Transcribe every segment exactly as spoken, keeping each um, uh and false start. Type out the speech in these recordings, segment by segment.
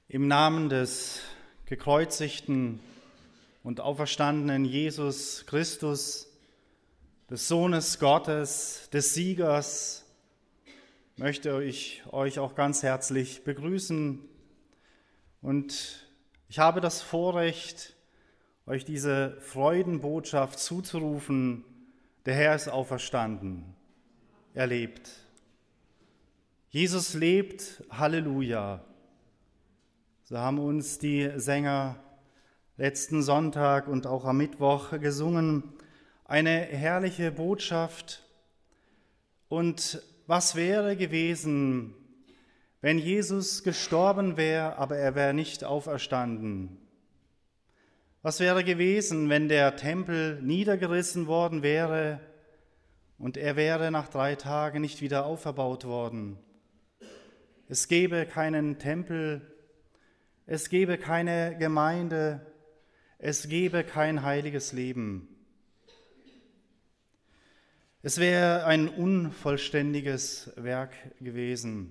Im Namen des gekreuzigten und auferstandenen Jesus Christus, des Sohnes Gottes, des Siegers, möchte ich euch auch ganz herzlich begrüßen. Und ich habe das Vorrecht, euch diese Freudenbotschaft zuzurufen: Der Herr ist auferstanden, er lebt. Jesus lebt, Halleluja. So haben uns die Sänger letzten Sonntag und auch am Mittwoch gesungen. Eine herrliche Botschaft. Und was wäre gewesen, wenn Jesus gestorben wäre, aber er wäre nicht auferstanden? Was wäre gewesen, wenn der Tempel niedergerissen worden wäre und er wäre nach drei Tagen nicht wieder auferbaut worden? Es gäbe keinen Tempel, es gäbe keine Gemeinde, es gäbe kein heiliges Leben. Es wäre ein unvollständiges Werk gewesen.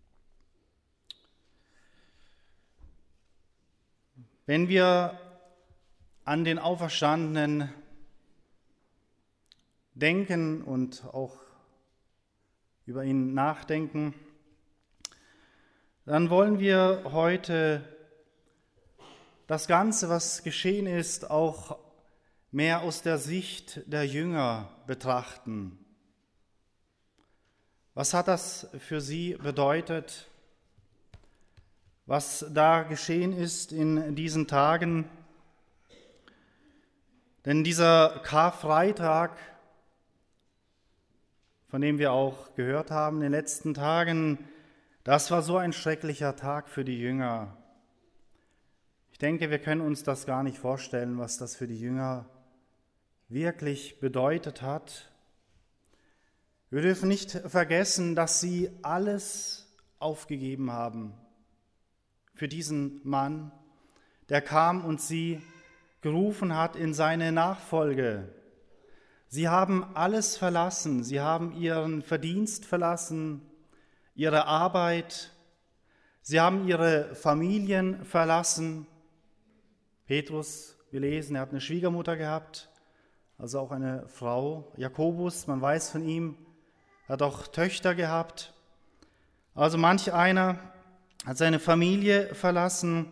Wenn wir an den Auferstandenen denken und auch über ihn nachdenken, dann wollen wir heute das Ganze, was geschehen ist, auch mehr aus der Sicht der Jünger betrachten. Was hat das für sie bedeutet, was da geschehen ist in diesen Tagen? Denn dieser Karfreitag, von dem wir auch gehört haben in den letzten Tagen, das war so ein schrecklicher Tag für die Jünger. Ich denke, wir können uns das gar nicht vorstellen, was das für die Jünger wirklich bedeutet hat. Wir dürfen nicht vergessen, dass sie alles aufgegeben haben für diesen Mann, der kam und sie gerufen hat in seine Nachfolge. Sie haben alles verlassen, sie haben ihren Verdienst verlassen, ihre Arbeit, sie haben ihre Familien verlassen. Petrus, wir lesen, er hat eine Schwiegermutter gehabt, also auch eine Frau. Jakobus, man weiß von ihm, er hat auch Töchter gehabt. Also manch einer hat seine Familie verlassen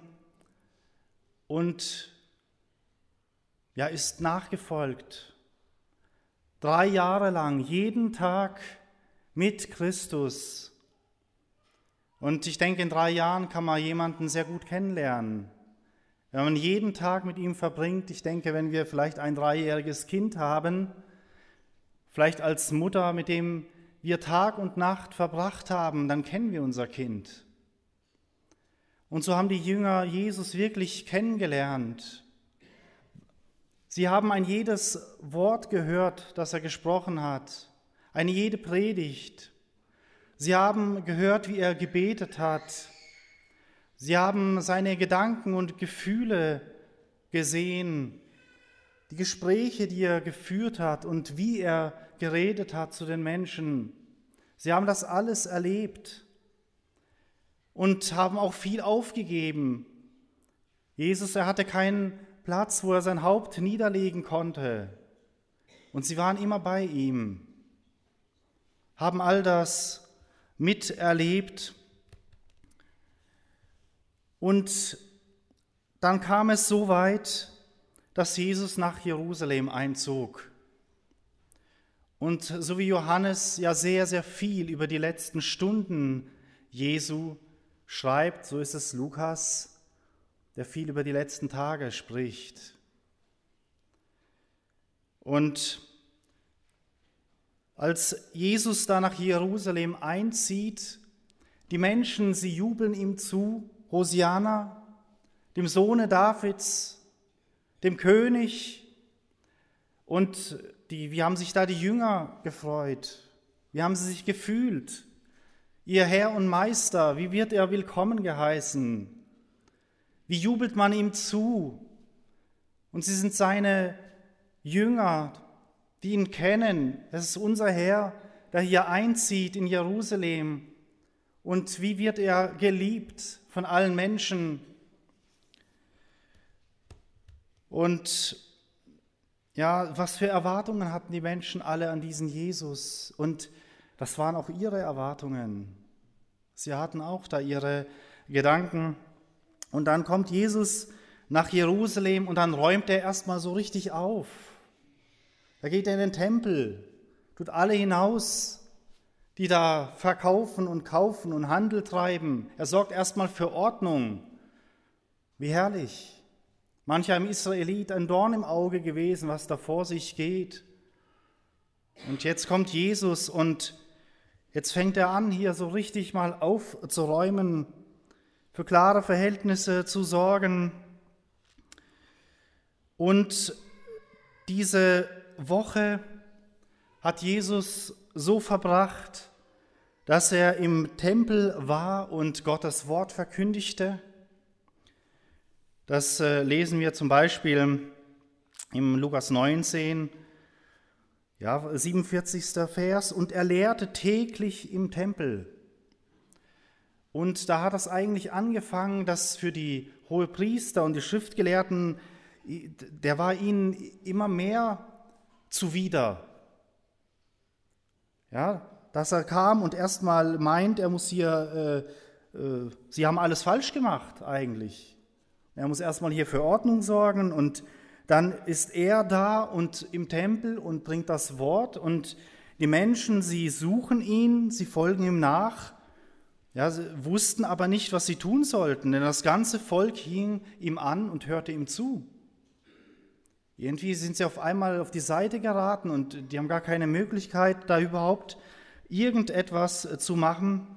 und ja, ist nachgefolgt. Drei Jahre lang, jeden Tag mit Christus. Und ich denke, in drei Jahren kann man jemanden sehr gut kennenlernen. Wenn man jeden Tag mit ihm verbringt, ich denke, wenn wir vielleicht ein dreijähriges Kind haben, vielleicht als Mutter, mit dem wir Tag und Nacht verbracht haben, dann kennen wir unser Kind. Und so haben die Jünger Jesus wirklich kennengelernt. Sie haben ein jedes Wort gehört, das er gesprochen hat, eine jede Predigt. Sie haben gehört, wie er gebetet hat. Sie haben seine Gedanken und Gefühle gesehen, die Gespräche, die er geführt hat und wie er geredet hat zu den Menschen. Sie haben das alles erlebt und haben auch viel aufgegeben. Jesus, er hatte keinen Platz, wo er sein Haupt niederlegen konnte. Und sie waren immer bei ihm, haben all das miterlebt. Und dann kam es so weit, dass Jesus nach Jerusalem einzog. Und so wie Johannes ja sehr, sehr viel über die letzten Stunden Jesu schreibt, so ist es Lukas, der viel über die letzten Tage spricht. Und als Jesus da nach Jerusalem einzieht, die Menschen, sie jubeln ihm zu, Hosianna, dem Sohne Davids, dem König. Und die, wie haben sich da die Jünger gefreut? Wie haben sie sich gefühlt? Ihr Herr und Meister, wie wird er willkommen geheißen? Wie jubelt man ihm zu? Und sie sind seine Jünger, die ihn kennen. Das ist unser Herr, der hier einzieht in Jerusalem. Und wie wird er geliebt von allen Menschen. Und ja, was für Erwartungen hatten die Menschen alle an diesen Jesus? Und das waren auch ihre Erwartungen. Sie hatten auch da ihre Gedanken. Und dann kommt Jesus nach Jerusalem und dann räumt er erstmal so richtig auf. Da geht er in den Tempel, tut alle hinaus, die da verkaufen und kaufen und Handel treiben. Er sorgt erstmal für Ordnung. Wie herrlich. Manch einem Israelit ein Dorn im Auge gewesen, was da vor sich geht. Und jetzt kommt Jesus und jetzt fängt er an, hier so richtig mal aufzuräumen, für klare Verhältnisse zu sorgen. Und diese Woche hat Jesus so verbracht, dass er im Tempel war und Gottes Wort verkündigte. Das lesen wir zum Beispiel im Lukas neunzehn, ja, siebenundvierzigster Vers. Und er lehrte täglich im Tempel. Und da hat es eigentlich angefangen, dass für die Hohepriester und die Schriftgelehrten, der war ihnen immer mehr zuwider. Ja, dass er kam und erstmal meint, er muss hier, äh, äh, sie haben alles falsch gemacht eigentlich. Er muss erstmal hier für Ordnung sorgen und dann ist er da und im Tempel und bringt das Wort und die Menschen, sie suchen ihn, sie folgen ihm nach. Ja, sie wussten aber nicht, was sie tun sollten, denn das ganze Volk hing ihm an und hörte ihm zu. Irgendwie sind sie auf einmal auf die Seite geraten und die haben gar keine Möglichkeit, da überhaupt irgendetwas zu machen.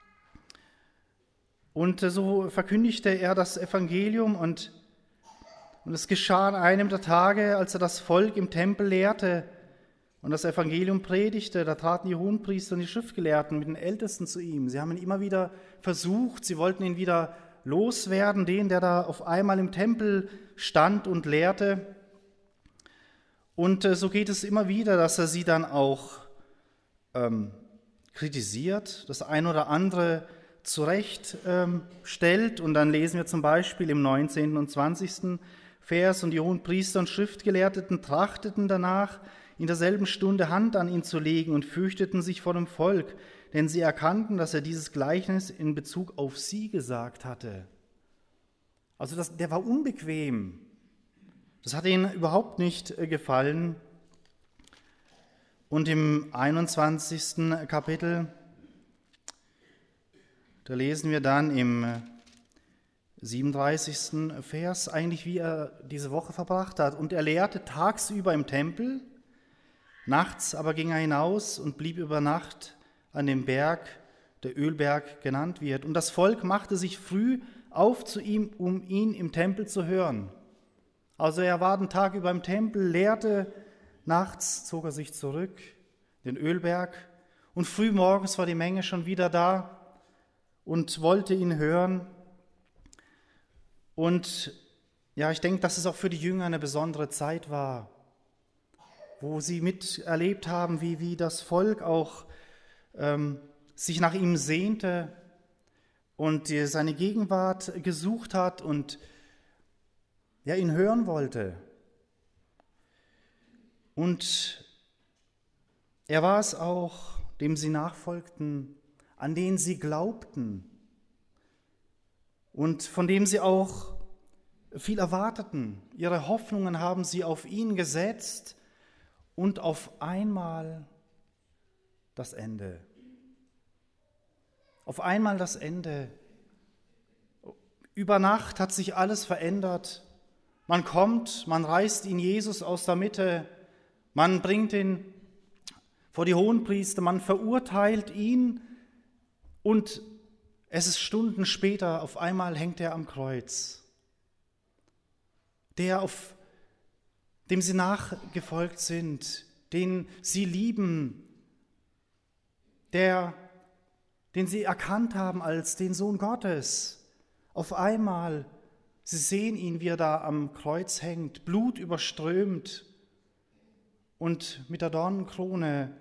Und so verkündigte er das Evangelium und, und es geschah an einem der Tage, als er das Volk im Tempel lehrte und das Evangelium predigte, da traten die Hohenpriester und die Schriftgelehrten mit den Ältesten zu ihm. Sie haben ihn immer wieder versucht, sie wollten ihn wieder loswerden, den, der da auf einmal im Tempel stand und lehrte. Und so geht es immer wieder, dass er sie dann auch ähm, kritisiert, das ein oder andere zurecht ähm, stellt. Und dann lesen wir zum Beispiel im neunzehnten und zwanzigsten Vers, und die hohen Priester und Schriftgelehrten trachteten danach, in derselben Stunde Hand an ihn zu legen und fürchteten sich vor dem Volk, denn sie erkannten, dass er dieses Gleichnis in Bezug auf sie gesagt hatte. Also das, der war unbequem. Das hat ihnen überhaupt nicht gefallen. Und im einundzwanzigsten Kapitel, da lesen wir dann im siebenunddreißigsten Vers eigentlich, wie er diese Woche verbracht hat. Und er lehrte tagsüber im Tempel, nachts aber ging er hinaus und blieb über Nacht an dem Berg, der Ölberg genannt wird. Und das Volk machte sich früh auf zu ihm, um ihn im Tempel zu hören. Also er war den Tag über im Tempel, lehrte, nachts zog er sich zurück, den Ölberg, und früh morgens war die Menge schon wieder da und wollte ihn hören. Und ja, ich denke, dass es auch für die Jünger eine besondere Zeit war, wo sie miterlebt haben, wie, wie das Volk auch ähm, sich nach ihm sehnte und seine Gegenwart gesucht hat und ja, ihn hören wollte. Und er war es auch, dem sie nachfolgten, an den sie glaubten und von dem sie auch viel erwarteten. Ihre Hoffnungen haben sie auf ihn gesetzt und auf einmal das Ende. Auf einmal das Ende. Über Nacht hat sich alles verändert. Man kommt, man reißt ihn Jesus aus der Mitte, man bringt ihn vor die Hohenpriester, man verurteilt ihn und es ist Stunden später, auf einmal hängt er am Kreuz. Der, auf dem sie nachgefolgt sind, den sie lieben, der, den sie erkannt haben als den Sohn Gottes, auf einmal, sie sehen ihn, wie er da am Kreuz hängt, blutüberströmt und mit der Dornenkrone.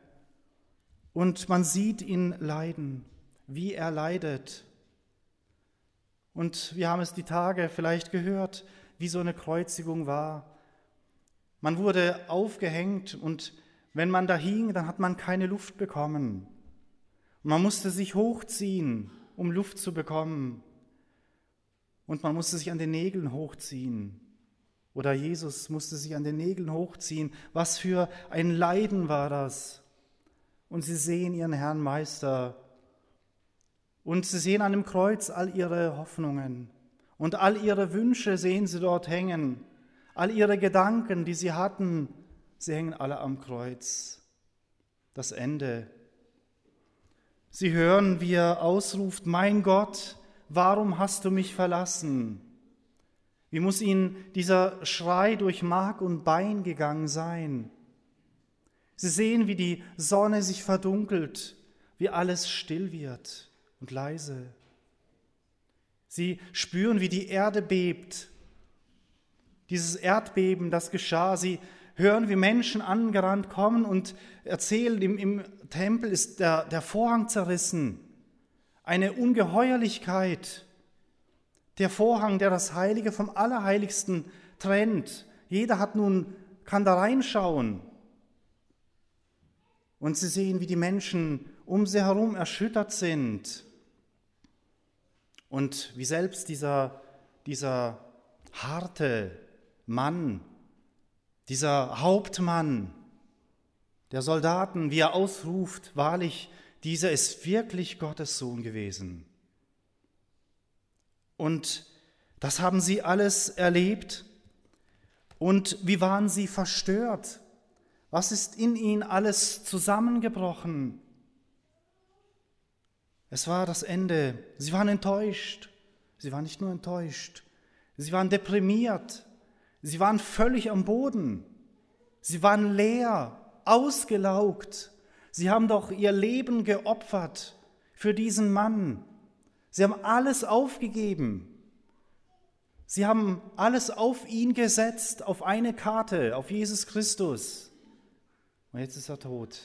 Und man sieht ihn leiden, wie er leidet. Und wir haben es die Tage vielleicht gehört, wie so eine Kreuzigung war. Man wurde aufgehängt und wenn man da hing, dann hat man keine Luft bekommen. Man musste sich hochziehen, um Luft zu bekommen. Und man musste sich an den Nägeln hochziehen. Oder Jesus musste sich an den Nägeln hochziehen. Was für ein Leiden war das. Und sie sehen ihren Herrn Meister. Und sie sehen an dem Kreuz all ihre Hoffnungen. Und all ihre Wünsche sehen sie dort hängen. All ihre Gedanken, die sie hatten, sie hängen alle am Kreuz. Das Ende. Sie hören, wie er ausruft, mein Gott, warum hast du mich verlassen? Wie muss ihnen dieser Schrei durch Mark und Bein gegangen sein? Sie sehen, wie die Sonne sich verdunkelt, wie alles still wird und leise. Sie spüren, wie die Erde bebt. Dieses Erdbeben, das geschah, sie hören, wie Menschen angerannt kommen und erzählen, im, im Tempel ist der, der Vorhang zerrissen. Eine Ungeheuerlichkeit. Der Vorhang, der das Heilige vom Allerheiligsten trennt. Jeder hat nun, kann da reinschauen. Und sie sehen, wie die Menschen um sie herum erschüttert sind. Und wie selbst dieser, dieser harte Mann, dieser Hauptmann der Soldaten, wie er ausruft, wahrlich, dieser ist wirklich Gottes Sohn gewesen. Und das haben sie alles erlebt. Und wie waren sie verstört? Was ist in ihnen alles zusammengebrochen? Es war das Ende. Sie waren enttäuscht. Sie waren nicht nur enttäuscht. Sie waren deprimiert. Sie waren völlig am Boden. Sie waren leer, ausgelaugt. Sie haben doch ihr Leben geopfert für diesen Mann. Sie haben alles aufgegeben. Sie haben alles auf ihn gesetzt, auf eine Karte, auf Jesus Christus. Und jetzt ist er tot.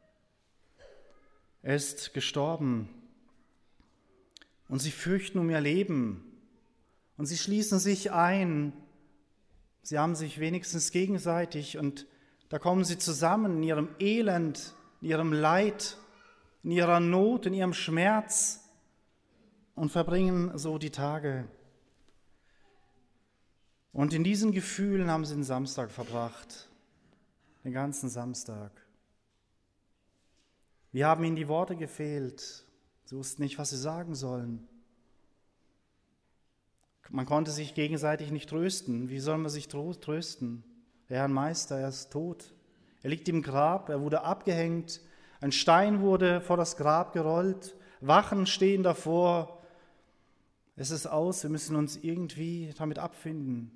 Er ist gestorben. Und sie fürchten um ihr Leben. Und sie schließen sich ein. Sie haben sich wenigstens gegenseitig und da kommen sie zusammen in ihrem Elend, in ihrem Leid, in ihrer Not, in ihrem Schmerz und verbringen so die Tage. Und in diesen Gefühlen haben sie den Samstag verbracht, den ganzen Samstag. Wir haben ihnen die Worte gefehlt, sie wussten nicht, was sie sagen sollen. Man konnte sich gegenseitig nicht trösten. Wie soll man sich trösten? Der Herr Meister, er ist tot. Er liegt im Grab, er wurde abgehängt. Ein Stein wurde vor das Grab gerollt. Wachen stehen davor. Es ist aus, wir müssen uns irgendwie damit abfinden.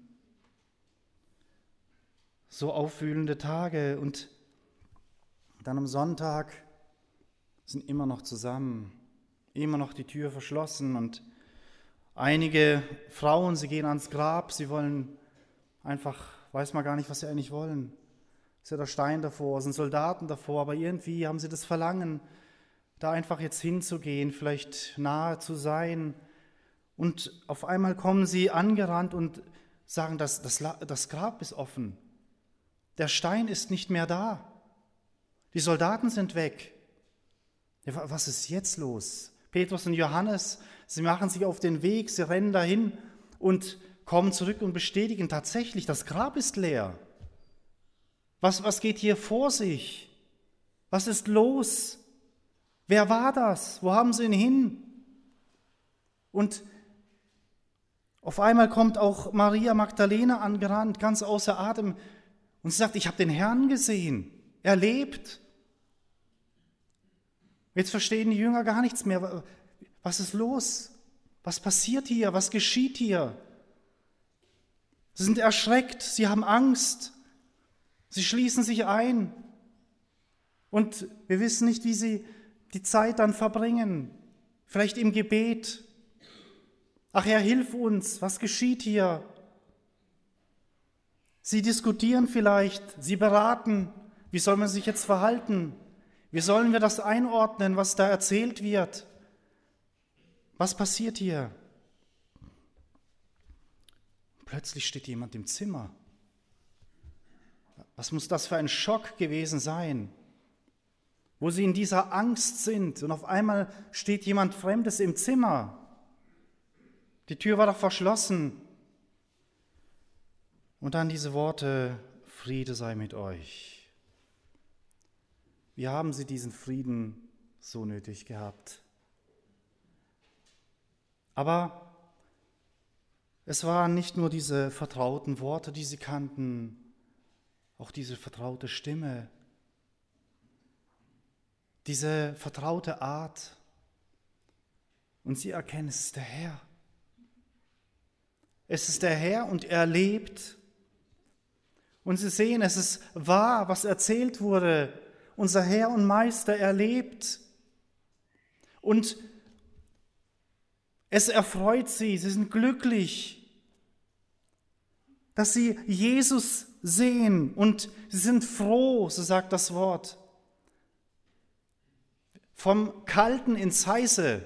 So aufwühlende Tage und dann am Sonntag sind immer noch zusammen, immer noch die Tür verschlossen und einige Frauen, sie gehen ans Grab, sie wollen einfach, weiß man gar nicht, was sie eigentlich wollen. Es ist ja der Stein davor, es sind Soldaten davor, aber irgendwie haben sie das Verlangen, da einfach jetzt hinzugehen, vielleicht nahe zu sein. Und auf einmal kommen sie angerannt und sagen, das, das, das Grab ist offen. Der Stein ist nicht mehr da. Die Soldaten sind weg. Ja, was ist jetzt los? Petrus und Johannes, sie machen sich auf den Weg, sie rennen dahin und kommen zurück und bestätigen tatsächlich, das Grab ist leer. Was, was geht hier vor sich? Was ist los? Wer war das? Wo haben sie ihn hin? Und auf einmal kommt auch Maria Magdalena angerannt, ganz außer Atem, und sie sagt, ich habe den Herrn gesehen, er lebt. Jetzt verstehen die Jünger gar nichts mehr. Was ist los? Was passiert hier? Was geschieht hier? Sie sind erschreckt, sie haben Angst, sie schließen sich ein und wir wissen nicht, wie sie die Zeit dann verbringen. Vielleicht im Gebet. Ach Herr, hilf uns, was geschieht hier? Sie diskutieren vielleicht, sie beraten, wie soll man sich jetzt verhalten? Wie sollen wir das einordnen, was da erzählt wird? Was passiert hier? plötzlich steht jemand im Zimmer. Was muss das für ein Schock gewesen sein? Wo sie in dieser Angst sind und auf einmal steht jemand Fremdes im Zimmer. Die Tür war doch verschlossen. Und dann diese Worte, Friede sei mit euch. Wie haben sie diesen Frieden so nötig gehabt? Aber es waren nicht nur diese vertrauten Worte, die sie kannten, auch diese vertraute Stimme, diese vertraute Art. Und sie erkennen, es ist der Herr. Es ist der Herr und er lebt. Und sie sehen, es ist wahr, was erzählt wurde. Unser Herr und Meister, er lebt. Und es erfreut sie, sie sind glücklich, dass sie Jesus sehen und sie sind froh, so sagt das Wort. Vom Kalten ins Heiße,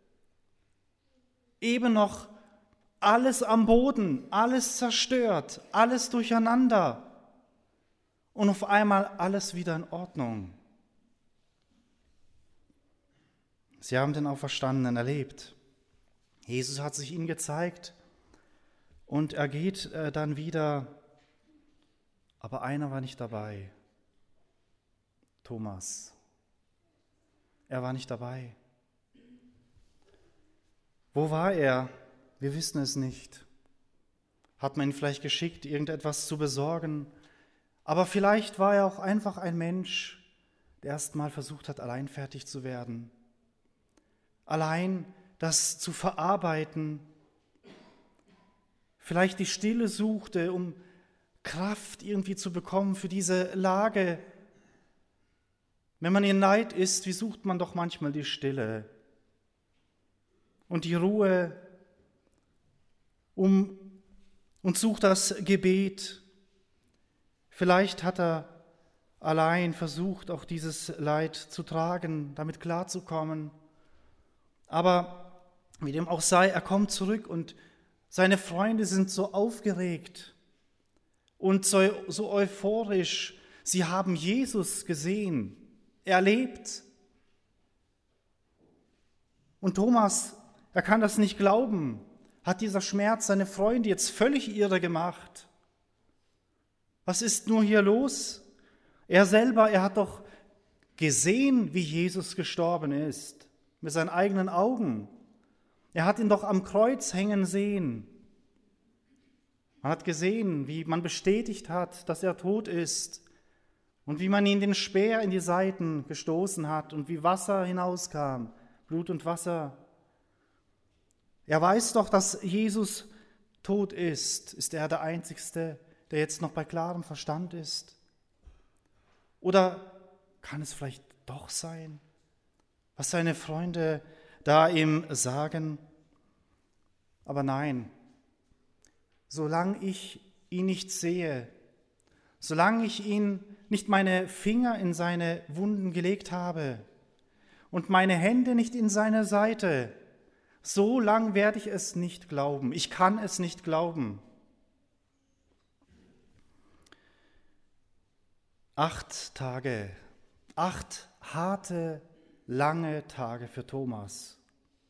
eben noch alles am Boden, alles zerstört, alles durcheinander und auf einmal alles wieder in Ordnung. Sie haben den Auferstandenen erlebt. Jesus hat sich ihnen gezeigt und er geht äh, dann wieder, aber einer war nicht dabei, Thomas. Er war nicht dabei. Wo war er? Wir wissen es nicht. Hat man ihn vielleicht geschickt, irgendetwas zu besorgen? Aber vielleicht war er auch einfach ein Mensch, der erst mal versucht hat, allein fertig zu werden. Allein das zu verarbeiten. Vielleicht die Stille suchte, um Kraft irgendwie zu bekommen für diese Lage. Wenn man in Leid ist, wie sucht man doch manchmal die Stille und die Ruhe um, und sucht das Gebet. Vielleicht hat er allein versucht, auch dieses Leid zu tragen, damit klarzukommen. Aber wie dem auch sei, er kommt zurück und seine Freunde sind so aufgeregt und so, so euphorisch. Sie haben Jesus gesehen. Er lebt. Und Thomas, er kann das nicht glauben. Hat dieser Schmerz seine Freunde jetzt völlig irre gemacht? Was ist nur hier los? Er selber, er hat doch gesehen, wie Jesus gestorben ist, mit seinen eigenen Augen. Er hat ihn doch am Kreuz hängen sehen. Man hat gesehen, wie man bestätigt hat, dass er tot ist. Und wie man ihn den Speer in die Seiten gestoßen hat und wie Wasser hinauskam, Blut und Wasser. Er weiß doch, dass Jesus tot ist. Ist er der Einzige, der jetzt noch bei klarem Verstand ist? Oder kann es vielleicht doch sein, was seine Freunde da ihm sagen? Aber nein, solange ich ihn nicht sehe, solange ich ihn nicht meine Finger in seine Wunden gelegt habe und meine Hände nicht in seine Seite, so lang werde ich es nicht glauben. Ich kann es nicht glauben. Acht Tage, acht harte, lange Tage für Thomas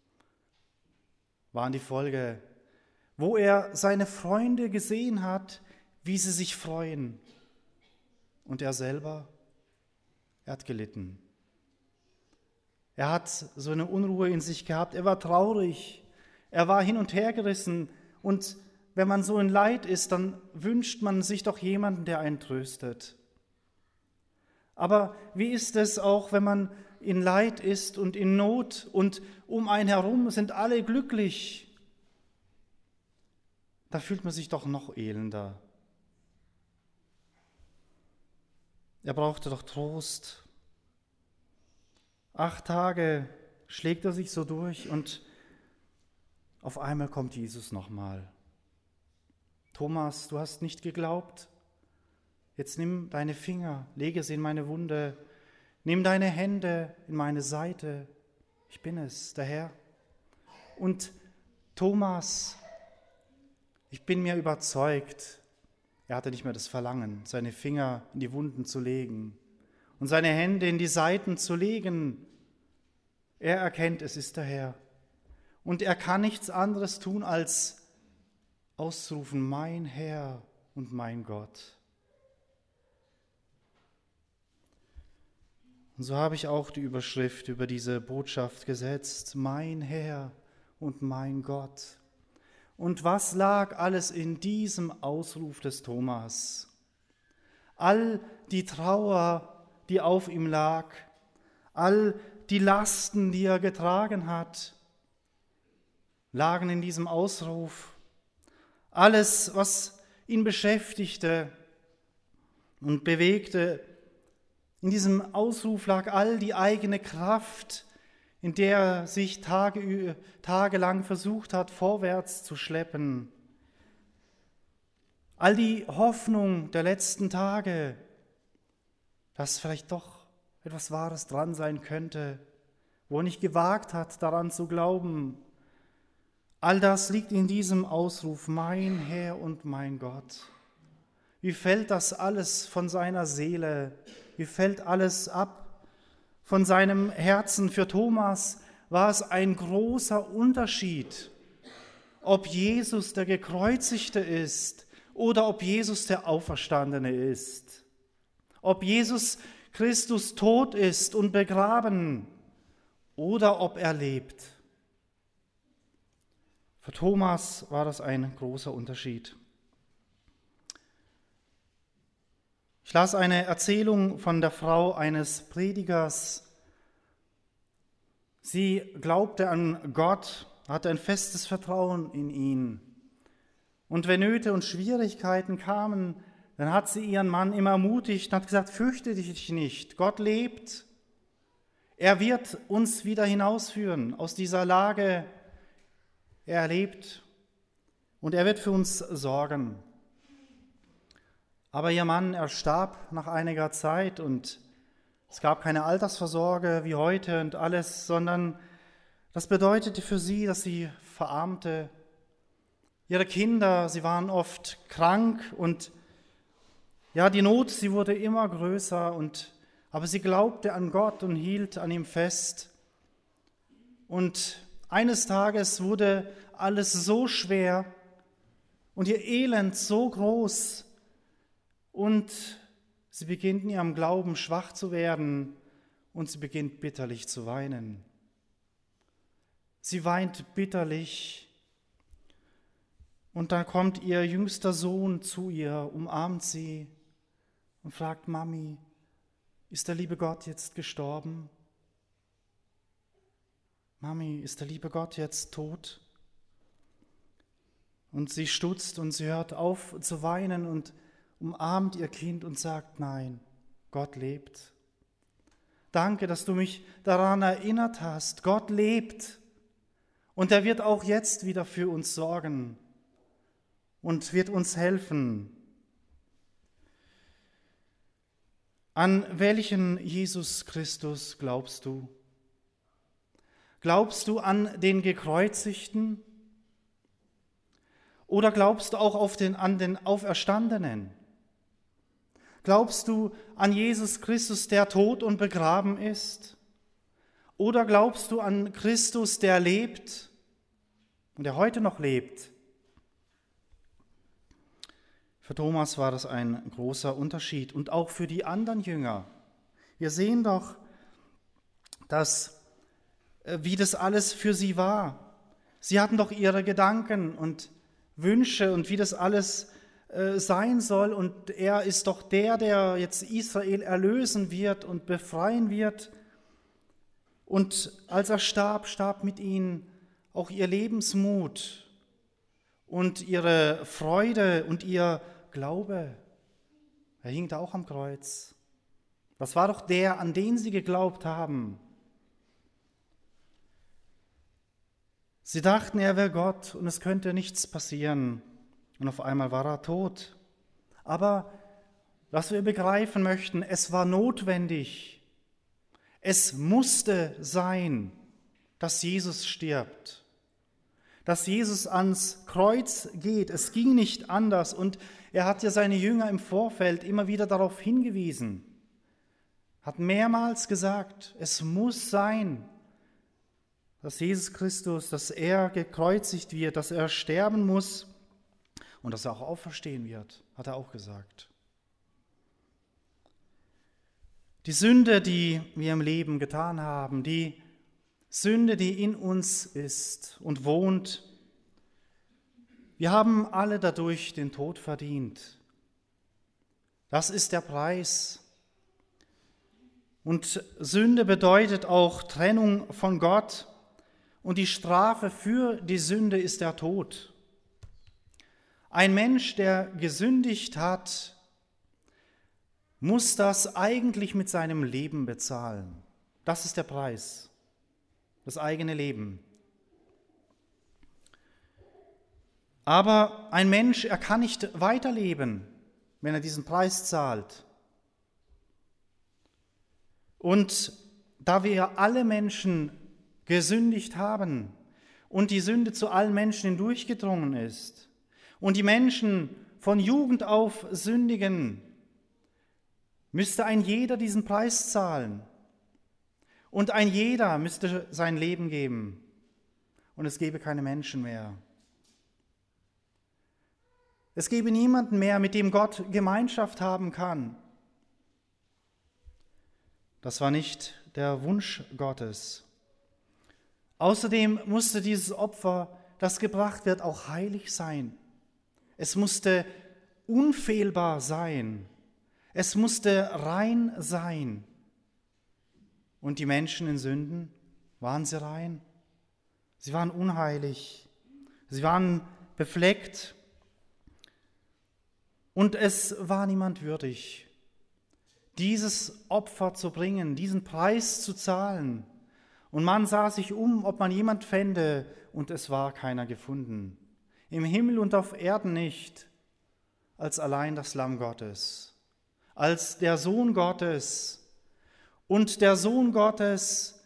waren die Folge, wo er seine Freunde gesehen hat, wie sie sich freuen. Und er selber, er hat gelitten. Er hat so eine Unruhe in sich gehabt, er war traurig, er war hin und her gerissen. Und wenn man so in Leid ist, dann wünscht man sich doch jemanden, der einen tröstet. Aber wie ist es auch, wenn man in Leid ist und in Not und um einen herum sind alle glücklich? Da fühlt man sich doch noch elender. Er brauchte doch Trost. Acht Tage schlägt er sich so durch und auf einmal kommt Jesus nochmal. Thomas, du hast nicht geglaubt. Jetzt nimm deine Finger, lege sie in meine Wunde, nimm deine Hände in meine Seite. Ich bin es, der Herr. Und Thomas, Ich bin mir überzeugt, er hatte nicht mehr das Verlangen, seine Finger in die Wunden zu legen und seine Hände in die Seiten zu legen. Er erkennt, es ist der Herr. Und er kann nichts anderes tun, als auszurufen, mein Herr und mein Gott. Und so habe ich auch die Überschrift über diese Botschaft gesetzt, mein Herr und mein Gott. Und was lag alles in diesem Ausruf des Thomas? All die Trauer, die auf ihm lag, all die Lasten, die er getragen hat, lagen in diesem Ausruf. Alles, was ihn beschäftigte und bewegte, in diesem Ausruf lag all die eigene Kraft, in der er sich Tage, tagelang versucht hat, vorwärts zu schleppen. All die Hoffnung der letzten Tage, dass vielleicht doch etwas Wahres dran sein könnte, wo er nicht gewagt hat, daran zu glauben. All das liegt in diesem Ausruf, mein Herr und mein Gott. Wie fällt das alles von seiner Seele? Wie fällt alles ab von seinem Herzen? Für Thomas war es ein großer Unterschied, ob Jesus der Gekreuzigte ist oder ob Jesus der Auferstandene ist. Ob Jesus Christus tot ist und begraben oder ob er lebt. Für Thomas war das ein großer Unterschied. Ich las eine Erzählung von der Frau eines Predigers. Sie glaubte an Gott, hatte ein festes Vertrauen in ihn. Und wenn Nöte und Schwierigkeiten kamen, dann hat sie ihren Mann immer ermutigt und hat gesagt, fürchte dich nicht, Gott lebt. Er wird uns wieder hinausführen aus dieser Lage. Er lebt und er wird für uns sorgen. Aber ihr Mann, er starb nach einiger Zeit und es gab keine Altersvorsorge wie heute und alles, sondern das bedeutete für sie, dass sie verarmte. Ihre Kinder, sie waren oft krank und ja, die Not, sie wurde immer größer, und, aber sie glaubte an Gott und hielt an ihm fest. Und eines Tages wurde alles so schwer und ihr Elend so groß, und sie beginnt in ihrem Glauben schwach zu werden und sie beginnt bitterlich zu weinen. Sie weint bitterlich und dann kommt ihr jüngster Sohn zu ihr, umarmt sie und fragt, Mami, ist der liebe Gott jetzt gestorben? Mami, ist der liebe Gott jetzt tot? Und sie stutzt und sie hört auf zu weinen und umarmt ihr Kind und sagt, nein, Gott lebt. Danke, dass du mich daran erinnert hast. Gott lebt und er wird auch jetzt wieder für uns sorgen und wird uns helfen. An welchen Jesus Christus glaubst du? Glaubst du an den Gekreuzigten? Oder glaubst du auch auf den, an den Auferstandenen? Glaubst du an Jesus Christus, der tot und begraben ist? Oder glaubst du an Christus, der lebt und der heute noch lebt? Für Thomas war das ein großer Unterschied und auch für die anderen Jünger. Wir sehen doch, dass, wie das alles für sie war. Sie hatten doch ihre Gedanken und Wünsche und wie das alles äh, sein soll. Und er ist doch der, der jetzt Israel erlösen wird und befreien wird. Und als er starb, starb mit ihnen auch ihr Lebensmut und ihre Freude und ihr Glaube. Er hing da auch am Kreuz. Das war doch der, an den sie geglaubt haben. Sie dachten, er wäre Gott und es könnte nichts passieren. Und auf einmal war er tot. Aber was wir begreifen möchten, es war notwendig. Es musste sein, dass Jesus stirbt. dass Jesus ans Kreuz geht. Es ging nicht anders und er hat ja seine Jünger im Vorfeld immer wieder darauf hingewiesen, hat mehrmals gesagt, es muss sein, dass Jesus Christus, dass er gekreuzigt wird, dass er sterben muss und dass er auch auferstehen wird, hat er auch gesagt. Die Sünde, die wir im Leben getan haben, die Sünde, die in uns ist und wohnt, wir haben alle dadurch den Tod verdient. Das ist der Preis. Und Sünde bedeutet auch Trennung von Gott und die Strafe für die Sünde ist der Tod. Ein Mensch, der gesündigt hat, muss das eigentlich mit seinem Leben bezahlen. Das ist der Preis, das eigene Leben. Aber ein Mensch, er kann nicht weiterleben, wenn er diesen Preis zahlt. Und da wir alle Menschen gesündigt haben und die Sünde zu allen Menschen hindurchgedrungen ist und die Menschen von Jugend auf sündigen, müsste ein jeder diesen Preis zahlen. Und ein jeder müsste sein Leben geben. Und es gäbe keine Menschen mehr. Es gäbe niemanden mehr, mit dem Gott Gemeinschaft haben kann. Das war nicht der Wunsch Gottes. Außerdem musste dieses Opfer, das gebracht wird, auch heilig sein. Es musste unfehlbar sein. Es musste rein sein. Und die Menschen in Sünden, waren sie rein? Sie waren unheilig. Sie waren befleckt. Und es war niemand würdig, dieses Opfer zu bringen, diesen Preis zu zahlen. Und man sah sich um, ob man jemand fände, und es war keiner gefunden. Im Himmel und auf Erden nicht, als allein das Lamm Gottes, als der Sohn Gottes. Und der Sohn Gottes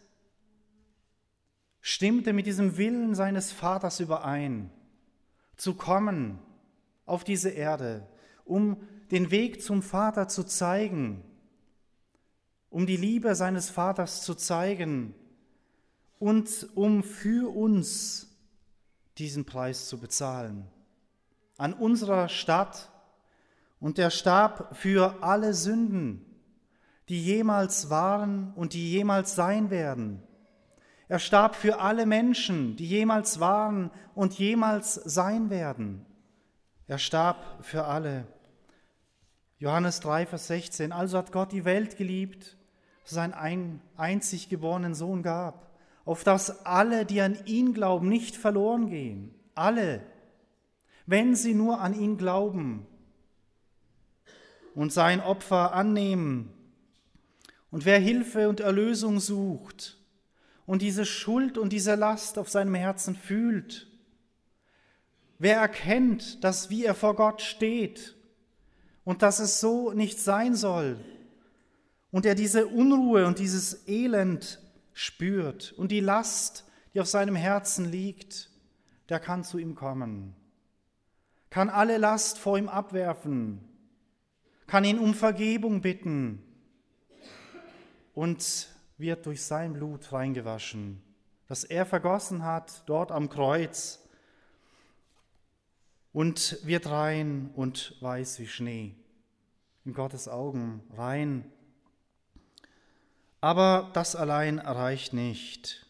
stimmte mit diesem Willen seines Vaters überein, zu kommen auf diese Erde, um den Weg zum Vater zu zeigen, um die Liebe seines Vaters zu zeigen und um für uns diesen Preis zu bezahlen. An unserer Stadt. Und er starb für alle Sünden, die jemals waren und die jemals sein werden. Er starb für alle Menschen, die jemals waren und jemals sein werden. Er starb für alle. Johannes drei, Vers sechzehn. Also hat Gott die Welt geliebt, dass es seinen ein, einzig geborenen Sohn gab, auf dass alle, die an ihn glauben, nicht verloren gehen. Alle, wenn sie nur an ihn glauben und sein Opfer annehmen. Und wer Hilfe und Erlösung sucht und diese Schuld und diese Last auf seinem Herzen fühlt, wer erkennt, dass wie er vor Gott steht und dass es so nicht sein soll und er diese Unruhe und dieses Elend spürt und die Last, die auf seinem Herzen liegt, der kann zu ihm kommen, kann alle Last vor ihm abwerfen, kann ihn um Vergebung bitten und wird durch sein Blut reingewaschen, das er vergossen hat dort am Kreuz, und wird rein und weiß wie Schnee, in Gottes Augen rein. Aber das allein reicht nicht.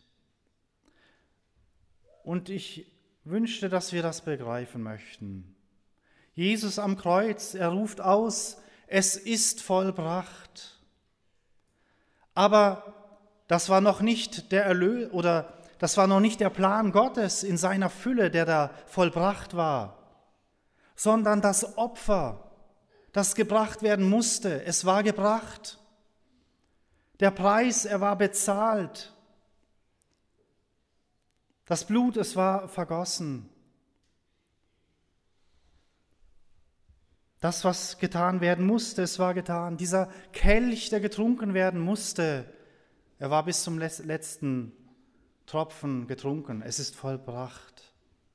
Und ich wünschte, dass wir das begreifen möchten. Jesus am Kreuz, er ruft aus, es ist vollbracht. Aber das war noch nicht der Erlös oder das war noch nicht der Plan Gottes in seiner Fülle, der da vollbracht war, sondern das Opfer, das gebracht werden musste. Es war gebracht. Der Preis, er war bezahlt. Das Blut, es war vergossen. Das, was getan werden musste, es war getan. Dieser Kelch, der getrunken werden musste, er war bis zum letzten Tropfen getrunken. Es ist vollbracht.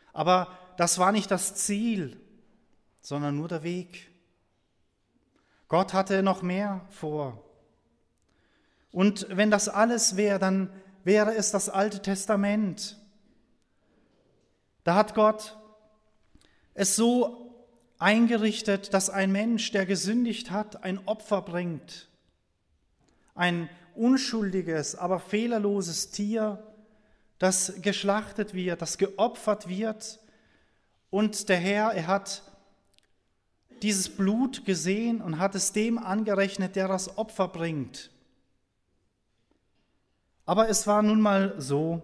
Aber das war nicht das Ziel, sondern nur der Weg. Gott hatte noch mehr vor. Und wenn das alles wäre, dann wäre es das Alte Testament. Da hat Gott es so eingerichtet, dass ein Mensch, der gesündigt hat, ein Opfer bringt. Ein unschuldiges, aber fehlerloses Tier, das geschlachtet wird, das geopfert wird. Und der Herr, er hat dieses Blut gesehen und hat es dem angerechnet, der das Opfer bringt. Aber es war nun mal so,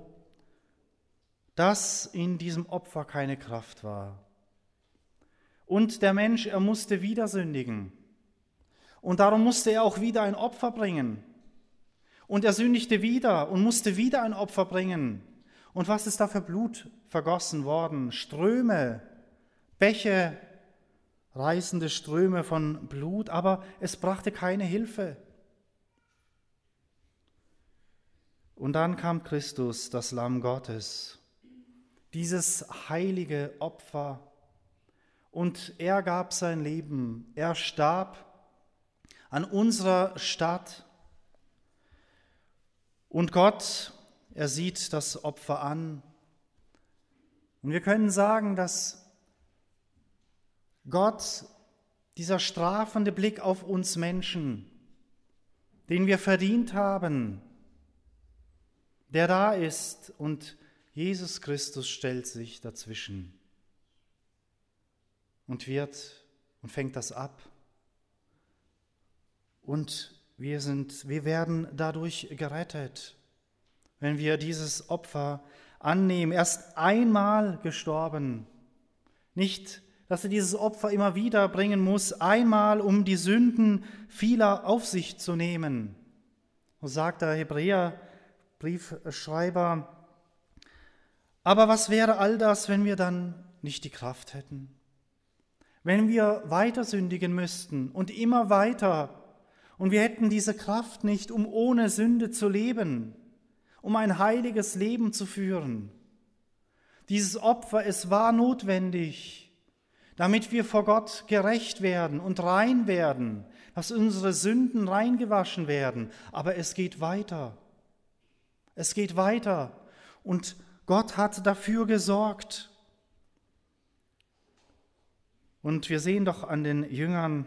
dass in diesem Opfer keine Kraft war. Und der Mensch, er musste wieder sündigen. Und darum musste er auch wieder ein Opfer bringen. Und er sündigte wieder und musste wieder ein Opfer bringen. Und was ist da für Blut vergossen worden? Ströme, Bäche, reißende Ströme von Blut, aber es brachte keine Hilfe. Und dann kam Christus, das Lamm Gottes, dieses heilige Opfer, und er gab sein Leben, er starb an unserer Stadt. Und Gott, er sieht das Opfer an. Und wir können sagen, dass Gott, dieser strafende Blick auf uns Menschen, den wir verdient haben, der da ist, und Jesus Christus stellt sich dazwischen und wird und fängt das ab. Und wir sind, wir werden dadurch gerettet, wenn wir dieses Opfer annehmen. Erst einmal gestorben, nicht, dass er dieses Opfer immer wieder bringen muss, einmal, um die Sünden vieler auf sich zu nehmen. So sagt der Hebräerbriefschreiber. Aber was wäre all das, wenn wir dann nicht die Kraft hätten? Wenn wir weiter sündigen müssten und immer weiter, und wir hätten diese Kraft nicht, um ohne Sünde zu leben, um ein heiliges Leben zu führen. Dieses Opfer, es war notwendig, damit wir vor Gott gerecht werden und rein werden, dass unsere Sünden reingewaschen werden. Aber es geht weiter. Es geht weiter. Und Gott hat dafür gesorgt. Und wir sehen doch an den Jüngern,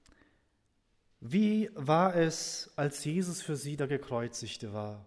wie war es, als Jesus für sie der Gekreuzigte war.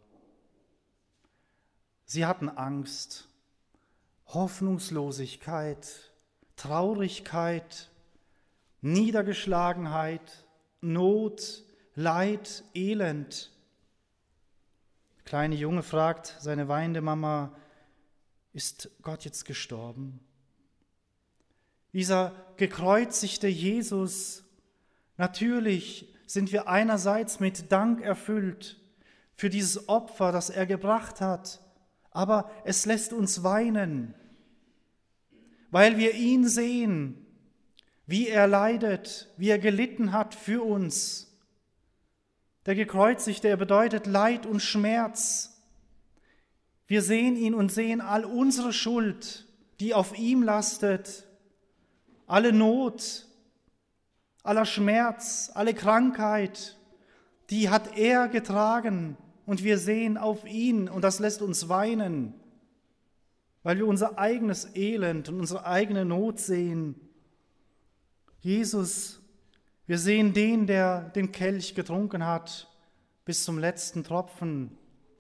Sie hatten Angst, Hoffnungslosigkeit, Traurigkeit, Niedergeschlagenheit, Not, Leid, Elend. Der kleine Junge fragt seine weinende Mama, ist Gott jetzt gestorben? Dieser gekreuzigte Jesus, natürlich sind wir einerseits mit Dank erfüllt für dieses Opfer, das er gebracht hat, aber es lässt uns weinen, weil wir ihn sehen, wie er leidet, wie er gelitten hat für uns. Der Gekreuzigte, er bedeutet Leid und Schmerz. Wir sehen ihn und sehen all unsere Schuld, die auf ihm lastet, alle Not, aller Schmerz, alle Krankheit, die hat er getragen, und wir sehen auf ihn, und das lässt uns weinen, weil wir unser eigenes Elend und unsere eigene Not sehen. Jesus, wir sehen den, der den Kelch getrunken hat bis zum letzten Tropfen.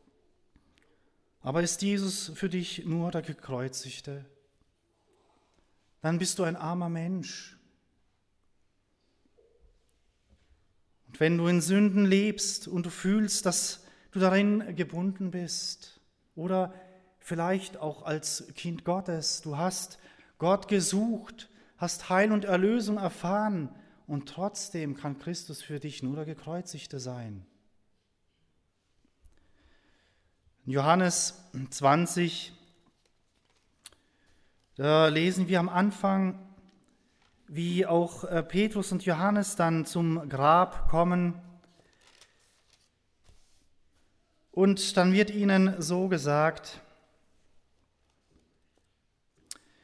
Aber ist Jesus für dich nur der Gekreuzigte? Dann bist du ein armer Mensch. Und wenn du in Sünden lebst und du fühlst, dass du darin gebunden bist, oder vielleicht auch als Kind Gottes, du hast Gott gesucht, hast Heil und Erlösung erfahren, und trotzdem kann Christus für dich nur der Gekreuzigte sein. In Johannes zwanzig, da lesen wir am Anfang, wie auch Petrus und Johannes dann zum Grab kommen. Und dann wird ihnen so gesagt,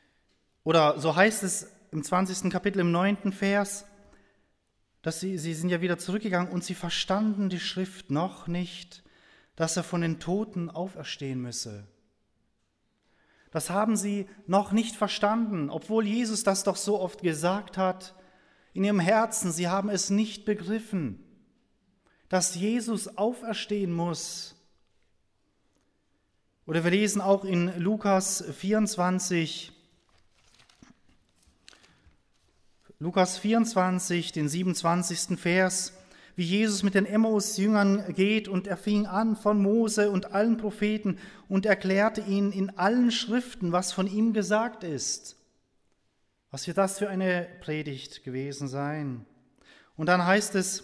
Oder so heißt es im zwanzigsten Kapitel im neunten Vers, dass sie, sie sind ja wieder zurückgegangen und sie verstanden die Schrift noch nicht, dass er von den Toten auferstehen müsse. Das haben sie noch nicht verstanden, obwohl Jesus das doch so oft gesagt hat. In ihrem Herzen, sie haben es nicht begriffen, dass Jesus auferstehen muss. Oder wir lesen auch in Lukas vierundzwanzig, Lukas vierundzwanzig, den siebenundzwanzigsten Vers, wie Jesus mit den Emmaus-Jüngern geht und er fing an von Mose und allen Propheten und erklärte ihnen in allen Schriften, was von ihm gesagt ist. Was wird das für eine Predigt gewesen sein? Und dann heißt es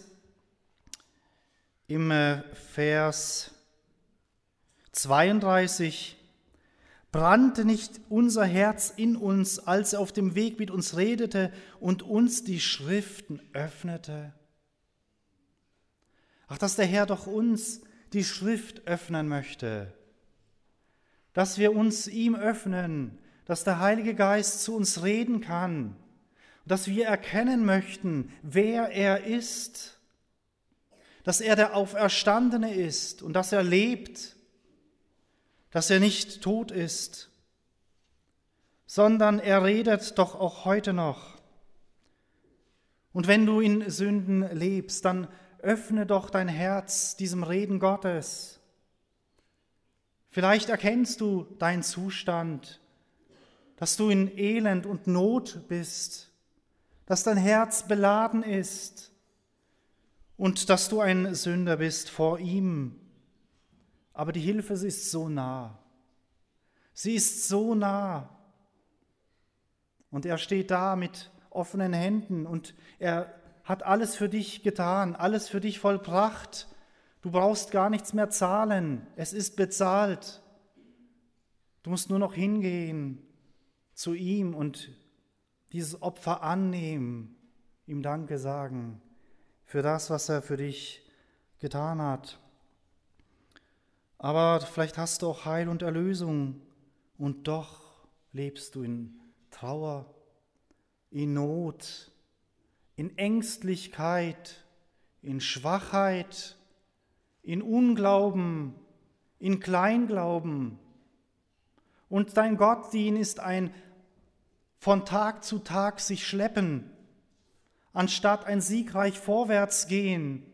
im Vers zweiunddreißig, brannte nicht unser Herz in uns, als er auf dem Weg mit uns redete und uns die Schriften öffnete? Ach, dass der Herr doch uns die Schrift öffnen möchte, dass wir uns ihm öffnen, dass der Heilige Geist zu uns reden kann, dass wir erkennen möchten, wer er ist, dass er der Auferstandene ist und dass er lebt, dass er nicht tot ist, sondern er redet doch auch heute noch. Und wenn du in Sünden lebst, dann öffne doch dein Herz diesem Reden Gottes. Vielleicht erkennst du deinen Zustand, dass du in Elend und Not bist, dass dein Herz beladen ist und dass du ein Sünder bist vor ihm. Aber die Hilfe, sie ist so nah. Sie ist so nah. Und er steht da mit offenen Händen und er hat alles für dich getan, alles für dich vollbracht. Du brauchst gar nichts mehr zahlen. Es ist bezahlt. Du musst nur noch hingehen zu ihm und dieses Opfer annehmen, ihm Danke sagen für das, was er für dich getan hat. Aber vielleicht hast du auch Heil und Erlösung und doch lebst du in Trauer, in Not, in Ängstlichkeit, in Schwachheit, in Unglauben, in Kleinglauben. Und dein Gottdienst ist ein von Tag zu Tag sich schleppen, anstatt ein siegreich vorwärts gehen.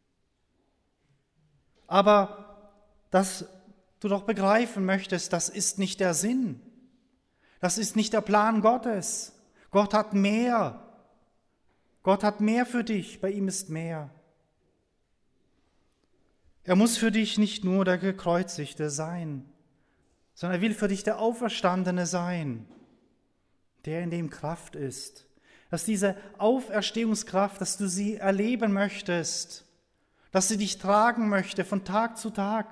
Aber dass du doch begreifen möchtest, das ist nicht der Sinn. Das ist nicht der Plan Gottes. Gott hat mehr. Gott hat mehr für dich. Bei ihm ist mehr. Er muss für dich nicht nur der Gekreuzigte sein, sondern er will für dich der Auferstandene sein, der in dem Kraft ist. Dass diese Auferstehungskraft, dass du sie erleben möchtest, dass sie dich tragen möchte von Tag zu Tag.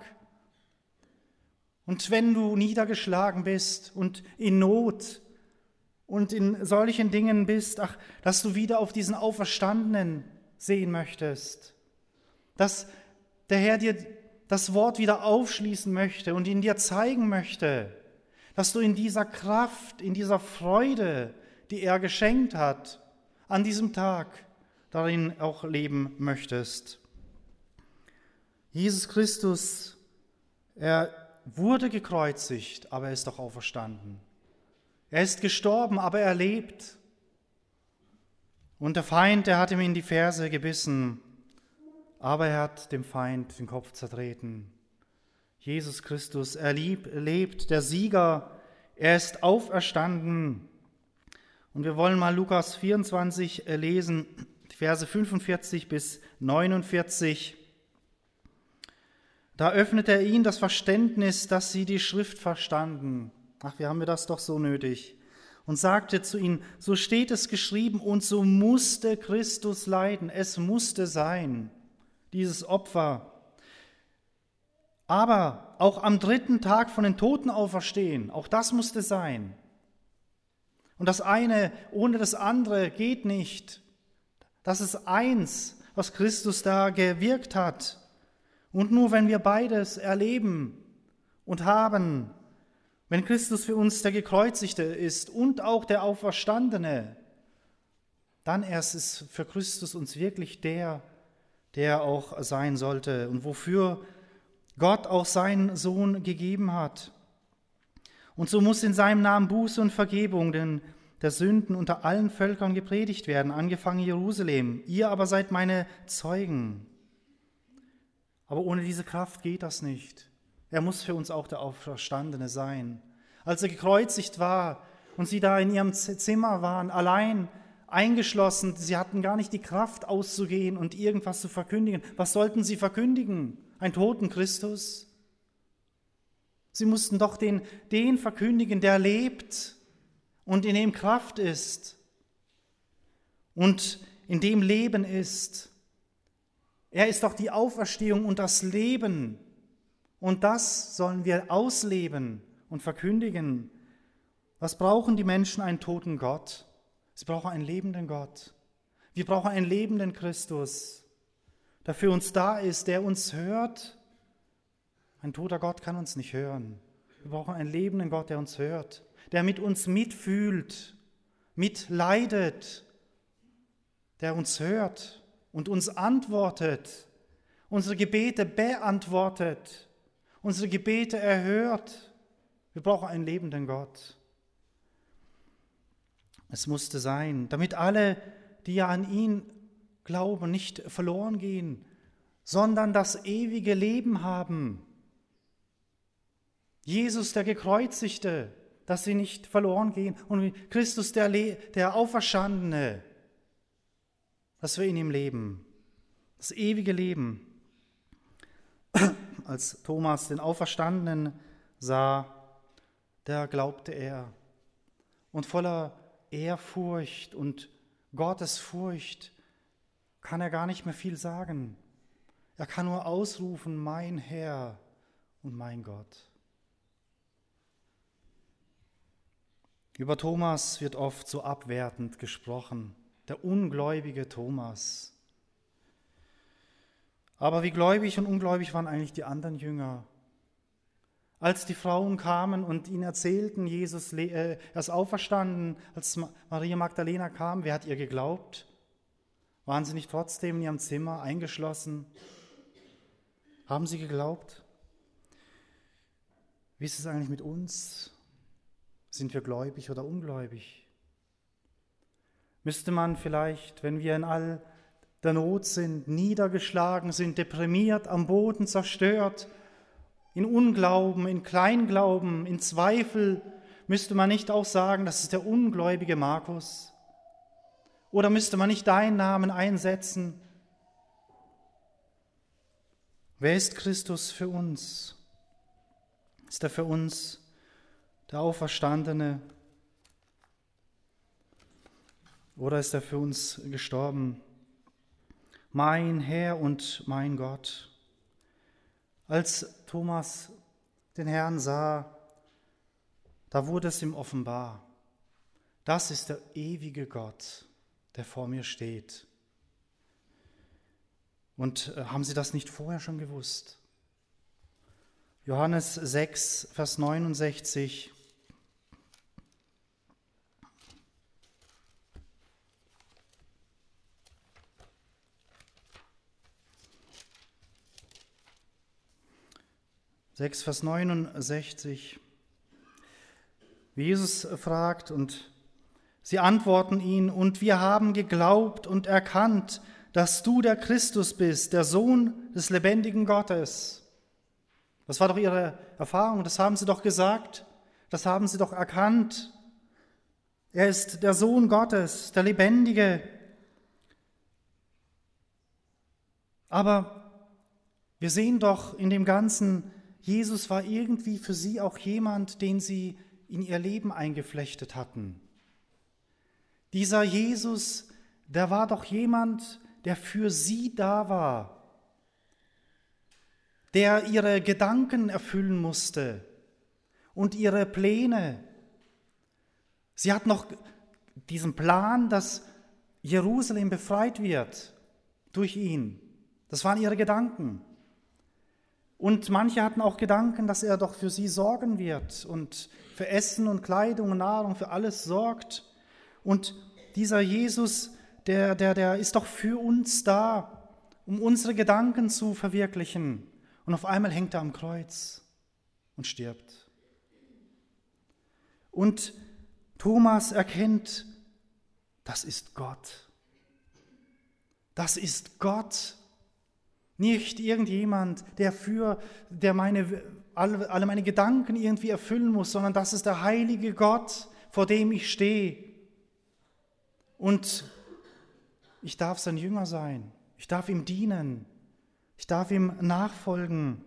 Und wenn du niedergeschlagen bist und in Not und in solchen Dingen bist, ach, dass du wieder auf diesen Auferstandenen sehen möchtest, dass der Herr dir das Wort wieder aufschließen möchte und ihn dir zeigen möchte, dass du in dieser Kraft, in dieser Freude, die er geschenkt hat, an diesem Tag darin auch leben möchtest. Jesus Christus, er wurde gekreuzigt, aber er ist doch auferstanden. Er ist gestorben, aber er lebt. Und der Feind, der hat ihm in die Ferse gebissen, aber er hat dem Feind den Kopf zertreten. Jesus Christus, er lieb, lebt, der Sieger, er ist auferstanden. Und wir wollen mal Lukas vierundzwanzig lesen, die Verse fünfundvierzig bis neunundvierzig. Da öffnete er ihnen das Verständnis, dass sie die Schrift verstanden. Ach, wie haben wir das doch so nötig. Und sagte zu ihnen, so steht es geschrieben und so musste Christus leiden. Es musste sein, dieses Opfer. Aber auch am dritten Tag von den Toten auferstehen, auch das musste sein. Und das eine ohne das andere geht nicht. Das ist eins, was Christus da gewirkt hat. Und nur wenn wir beides erleben und haben Wenn Christus für uns der Gekreuzigte ist und auch der Auferstandene, dann erst ist für Christus uns wirklich der, der auch sein sollte und wofür Gott auch seinen Sohn gegeben hat. Und so muss in seinem Namen Buße und Vergebung denn der Sünden unter allen Völkern gepredigt werden, angefangen Jerusalem. Ihr aber seid meine Zeugen. Aber ohne diese Kraft geht das nicht. Er muss für uns auch der Auferstandene sein. Als er gekreuzigt war und sie da in ihrem Zimmer waren, allein eingeschlossen, sie hatten gar nicht die Kraft auszugehen und irgendwas zu verkündigen. Was sollten sie verkündigen? Einen toten Christus? Sie mussten doch den, den verkündigen, der lebt und in dem Kraft ist und in dem Leben ist. Er ist doch die Auferstehung und das Leben. Und das sollen wir ausleben und verkündigen. Was brauchen die Menschen? Einen toten Gott. Sie brauchen einen lebenden Gott. Wir brauchen einen lebenden Christus, der für uns da ist, der uns hört. Ein toter Gott kann uns nicht hören. Wir brauchen einen lebenden Gott, der uns hört, der mit uns mitfühlt, mitleidet, der uns hört und uns antwortet, unsere Gebete beantwortet, unsere Gebete erhört. Wir brauchen einen lebenden Gott. Es musste sein, damit alle, die ja an ihn glauben, nicht verloren gehen, sondern das ewige Leben haben. Jesus, der Gekreuzigte, dass sie nicht verloren gehen. Und Christus, der, Le- der Auferstandene, dass wir in ihm leben. Das ewige Leben. Als Thomas den Auferstandenen sah, da glaubte er. Und voller Ehrfurcht und Gottesfurcht kann er gar nicht mehr viel sagen. Er kann nur ausrufen, mein Herr und mein Gott. Über Thomas wird oft so abwertend gesprochen, der ungläubige Thomas. Aber wie gläubig und ungläubig waren eigentlich die anderen Jünger? Als die Frauen kamen und ihnen erzählten, Jesus äh, er ist auferstanden, als Maria Magdalena kam, wer hat ihr geglaubt? Waren sie nicht trotzdem in ihrem Zimmer eingeschlossen? Haben sie geglaubt? Wie ist es eigentlich mit uns? Sind wir gläubig oder ungläubig? Müsste man vielleicht, wenn wir in all der Not sind, niedergeschlagen sind, deprimiert, am Boden zerstört, in Unglauben, in Kleinglauben, in Zweifel, müsste man nicht auch sagen, das ist der ungläubige Markus? Oder müsste man nicht deinen Namen einsetzen? Wer ist Christus für uns? Ist er für uns der Auferstandene? Oder ist er für uns gestorben? Mein Herr und mein Gott. Als Thomas den Herrn sah, da wurde es ihm offenbar. Das ist der ewige Gott, der vor mir steht. Und äh, haben Sie das nicht vorher schon gewusst? Johannes sechs, Vers neunundsechzig. sechs, Vers neunundsechzig. Wie Jesus fragt und sie antworten ihn, und wir haben geglaubt und erkannt, dass du der Christus bist, der Sohn des lebendigen Gottes. Das war doch ihre Erfahrung, das haben sie doch gesagt, das haben sie doch erkannt. Er ist der Sohn Gottes, der Lebendige. Aber wir sehen doch in dem Ganzen, Jesus war irgendwie für sie auch jemand, den sie in ihr Leben eingeflechtet hatten. Dieser Jesus, der war doch jemand, der für sie da war, der ihre Gedanken erfüllen musste und ihre Pläne. Sie hat noch diesen Plan, dass Jerusalem befreit wird durch ihn. Das waren ihre Gedanken. Und manche hatten auch Gedanken, dass er doch für sie sorgen wird und für Essen und Kleidung und Nahrung, für alles sorgt. Und dieser Jesus, der, der, der ist doch für uns da, um unsere Gedanken zu verwirklichen. Und auf einmal hängt er am Kreuz und stirbt. Und Thomas erkennt, das ist Gott. Das ist Gott. Nicht irgendjemand, der für, der meine, alle, alle meine Gedanken irgendwie erfüllen muss, sondern das ist der heilige Gott, vor dem ich stehe. Und ich darf sein Jünger sein. Ich darf ihm dienen. Ich darf ihm nachfolgen.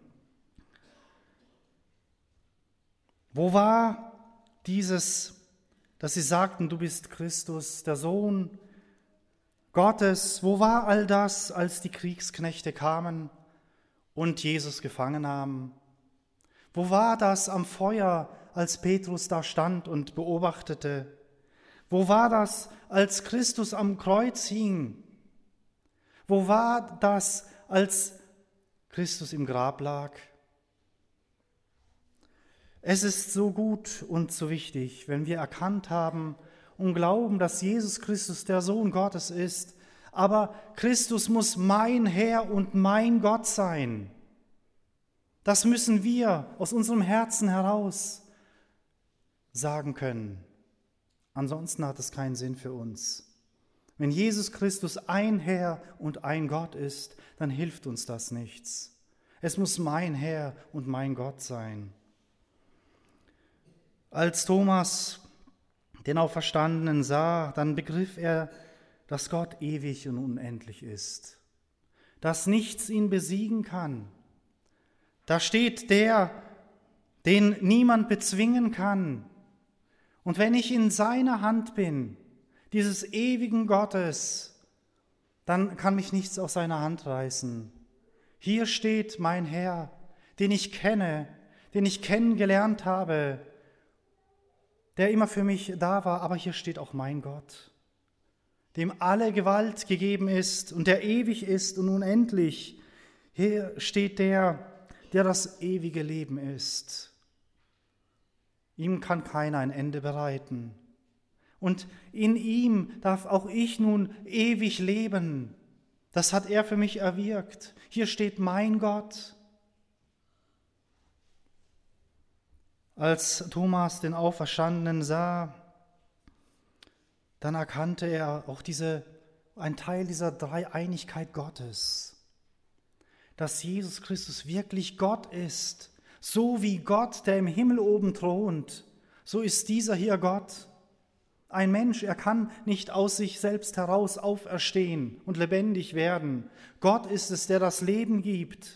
Wo war dieses, dass sie sagten, du bist Christus, der Sohn Gottes? Wo war all das, als die Kriegsknechte kamen und Jesus gefangen nahmen? Wo war das am Feuer, als Petrus da stand und beobachtete? Wo war das, als Christus am Kreuz hing? Wo war das, als Christus im Grab lag? Es ist so gut und so wichtig, wenn wir erkannt haben und glauben, dass Jesus Christus der Sohn Gottes ist, aber Christus muss mein Herr und mein Gott sein. Das müssen wir aus unserem Herzen heraus sagen können. Ansonsten hat es keinen Sinn für uns. Wenn Jesus Christus ein Herr und ein Gott ist, dann hilft uns das nichts. Es muss mein Herr und mein Gott sein. Als Thomas den Auferstandenen sah, dann begriff er, dass Gott ewig und unendlich ist, dass nichts ihn besiegen kann. Da steht der, den niemand bezwingen kann. Und wenn ich in seiner Hand bin, dieses ewigen Gottes, dann kann mich nichts aus seiner Hand reißen. Hier steht mein Herr, den ich kenne, den ich kennengelernt habe, der immer für mich da war, aber hier steht auch mein Gott, dem alle Gewalt gegeben ist und der ewig ist und unendlich. Hier steht der, der das ewige Leben ist. Ihm kann keiner ein Ende bereiten. Und in ihm darf auch ich nun ewig leben. Das hat er für mich erwirkt. Hier steht mein Gott. Als Thomas den Auferstandenen sah, dann erkannte er auch diese, ein Teil dieser Dreieinigkeit Gottes, dass Jesus Christus wirklich Gott ist. So wie Gott, der im Himmel oben thront, so ist dieser hier Gott. Ein Mensch, er kann nicht aus sich selbst heraus auferstehen und lebendig werden. Gott ist es, der das Leben gibt.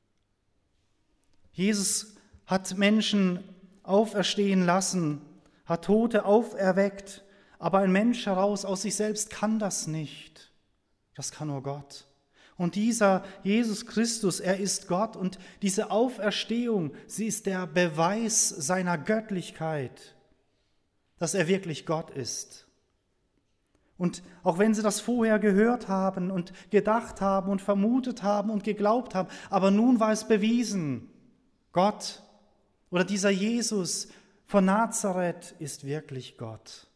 Jesus hat Menschen auferstehen lassen, hat Tote auferweckt, aber ein Mensch heraus aus sich selbst kann das nicht. Das kann nur Gott. Und dieser Jesus Christus, er ist Gott und diese Auferstehung, sie ist der Beweis seiner Göttlichkeit, dass er wirklich Gott ist. Und auch wenn sie das vorher gehört haben und gedacht haben und vermutet haben und geglaubt haben, aber nun war es bewiesen, Gott oder dieser Jesus von Nazareth ist wirklich Gott.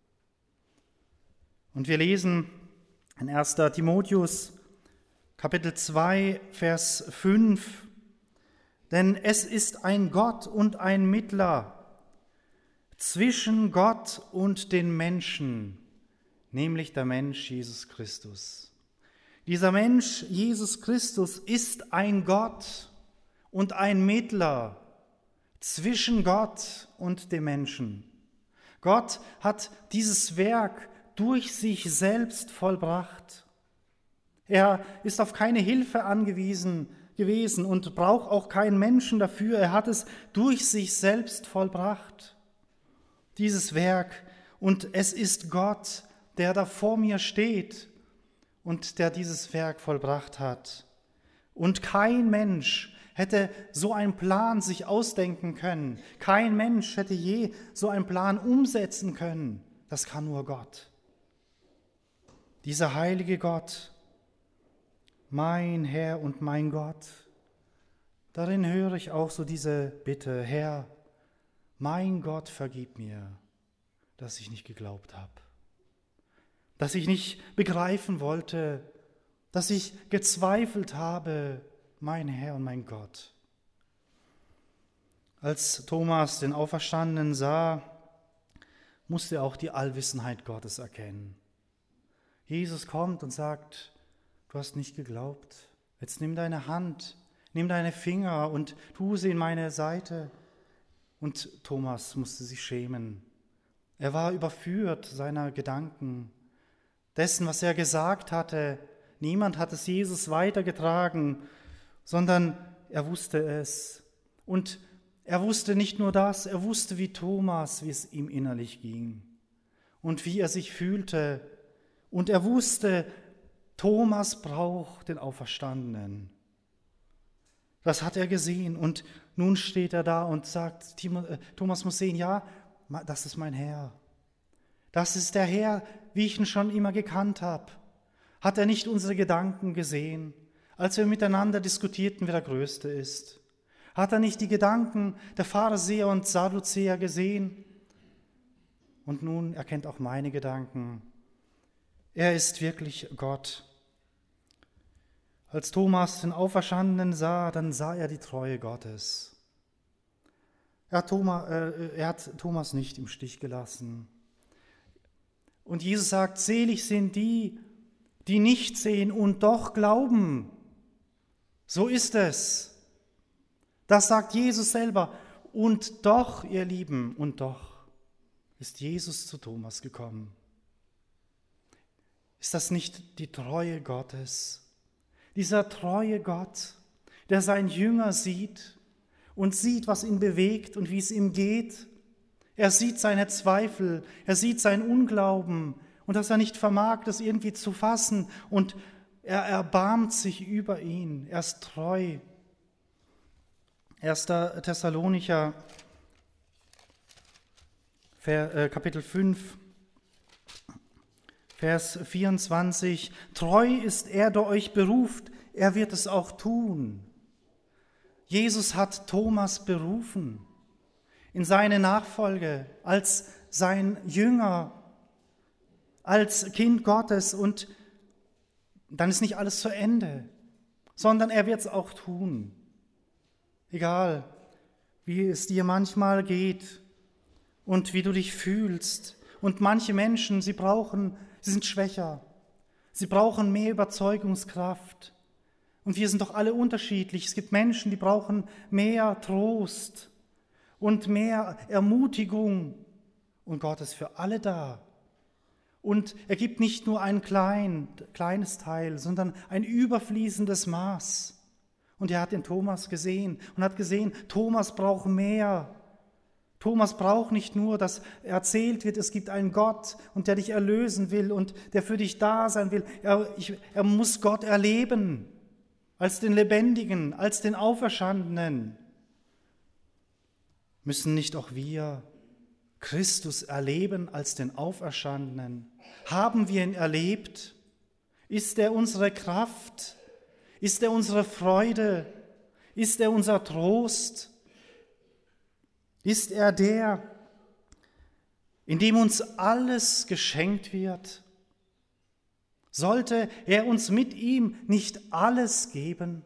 Und wir lesen in erster Timotheus Kapitel zwei, Vers fünf, denn es ist ein Gott und ein Mittler zwischen Gott und den Menschen, nämlich der Mensch Jesus Christus. Dieser Mensch Jesus Christus ist ein Gott und ein Mittler zwischen Gott und dem Menschen. Gott hat dieses Werk durch sich selbst vollbracht. Er ist auf keine Hilfe angewiesen gewesen und braucht auch keinen Menschen dafür. Er hat es durch sich selbst vollbracht, dieses Werk. Und es ist Gott, der da vor mir steht und der dieses Werk vollbracht hat. Und kein Mensch hätte so einen Plan sich ausdenken können. Kein Mensch hätte je so einen Plan umsetzen können. Das kann nur Gott. Dieser heilige Gott, mein Herr und mein Gott, darin höre ich auch so diese Bitte, Herr, mein Gott, vergib mir, dass ich nicht geglaubt habe, dass ich nicht begreifen wollte, dass ich gezweifelt habe, mein Herr und mein Gott. Als Thomas den Auferstandenen sah, musste er auch die Allwissenheit Gottes erkennen. Jesus kommt und sagt, du hast nicht geglaubt, jetzt nimm deine Hand, nimm deine Finger und tu sie in meine Seite. Und Thomas musste sich schämen. Er war überführt seiner Gedanken, dessen, was er gesagt hatte. Niemand hat es Jesus weitergetragen, sondern er wusste es. Und er wusste nicht nur das, er wusste wie Thomas, wie es ihm innerlich ging und wie er sich fühlte. Und er wusste, Thomas braucht den Auferstandenen. Das hat er gesehen und nun steht er da und sagt, Thomas muss sehen, ja, das ist mein Herr. Das ist der Herr, wie ich ihn schon immer gekannt habe. Hat er nicht unsere Gedanken gesehen, als wir miteinander diskutierten, wer der Größte ist? Hat er nicht die Gedanken der Pharisäer und Sadduzäer gesehen? Und nun erkennt auch meine Gedanken. Er ist wirklich Gott. Als Thomas den Auferstandenen sah, dann sah er die Treue Gottes. Er hat Thomas, äh, er hat Thomas nicht im Stich gelassen. Und Jesus sagt, selig sind die, die nicht sehen und doch glauben. So ist es. Das sagt Jesus selber. Und doch, ihr Lieben, und doch ist Jesus zu Thomas gekommen. Ist das nicht die Treue Gottes? Dieser treue Gott, der seinen Jünger sieht und sieht, was ihn bewegt und wie es ihm geht. Er sieht seine Zweifel, er sieht seinen Unglauben und dass er nicht vermag, das irgendwie zu fassen. Und er erbarmt sich über ihn, er ist treu. erster Thessalonicher, Kapitel fünf, Vers vierundzwanzig. Treu ist er, der euch beruft, er wird es auch tun. Jesus hat Thomas berufen in seine Nachfolge als sein Jünger, als Kind Gottes. Und dann ist nicht alles zu Ende, sondern er wird es auch tun. Egal, wie es dir manchmal geht und wie du dich fühlst. Und manche Menschen, sie brauchen, sie sind schwächer. Sie brauchen mehr Überzeugungskraft. Und wir sind doch alle unterschiedlich. Es gibt Menschen, die brauchen mehr Trost und mehr Ermutigung. Und Gott ist für alle da. Und er gibt nicht nur ein klein, kleines Teil, sondern ein überfließendes Maß. Und er hat den Thomas gesehen und hat gesehen, Thomas braucht mehr. Thomas braucht nicht nur, dass erzählt wird, es gibt einen Gott und der dich erlösen will und der für dich da sein will. Er, ich, er muss Gott erleben, als den Lebendigen, als den Auferstandenen. Müssen nicht auch wir Christus erleben als den Auferstandenen? Haben wir ihn erlebt? Ist er unsere Kraft? Ist er unsere Freude? Ist er unser Trost? Ist er der, in dem uns alles geschenkt wird? Sollte er uns mit ihm nicht alles geben?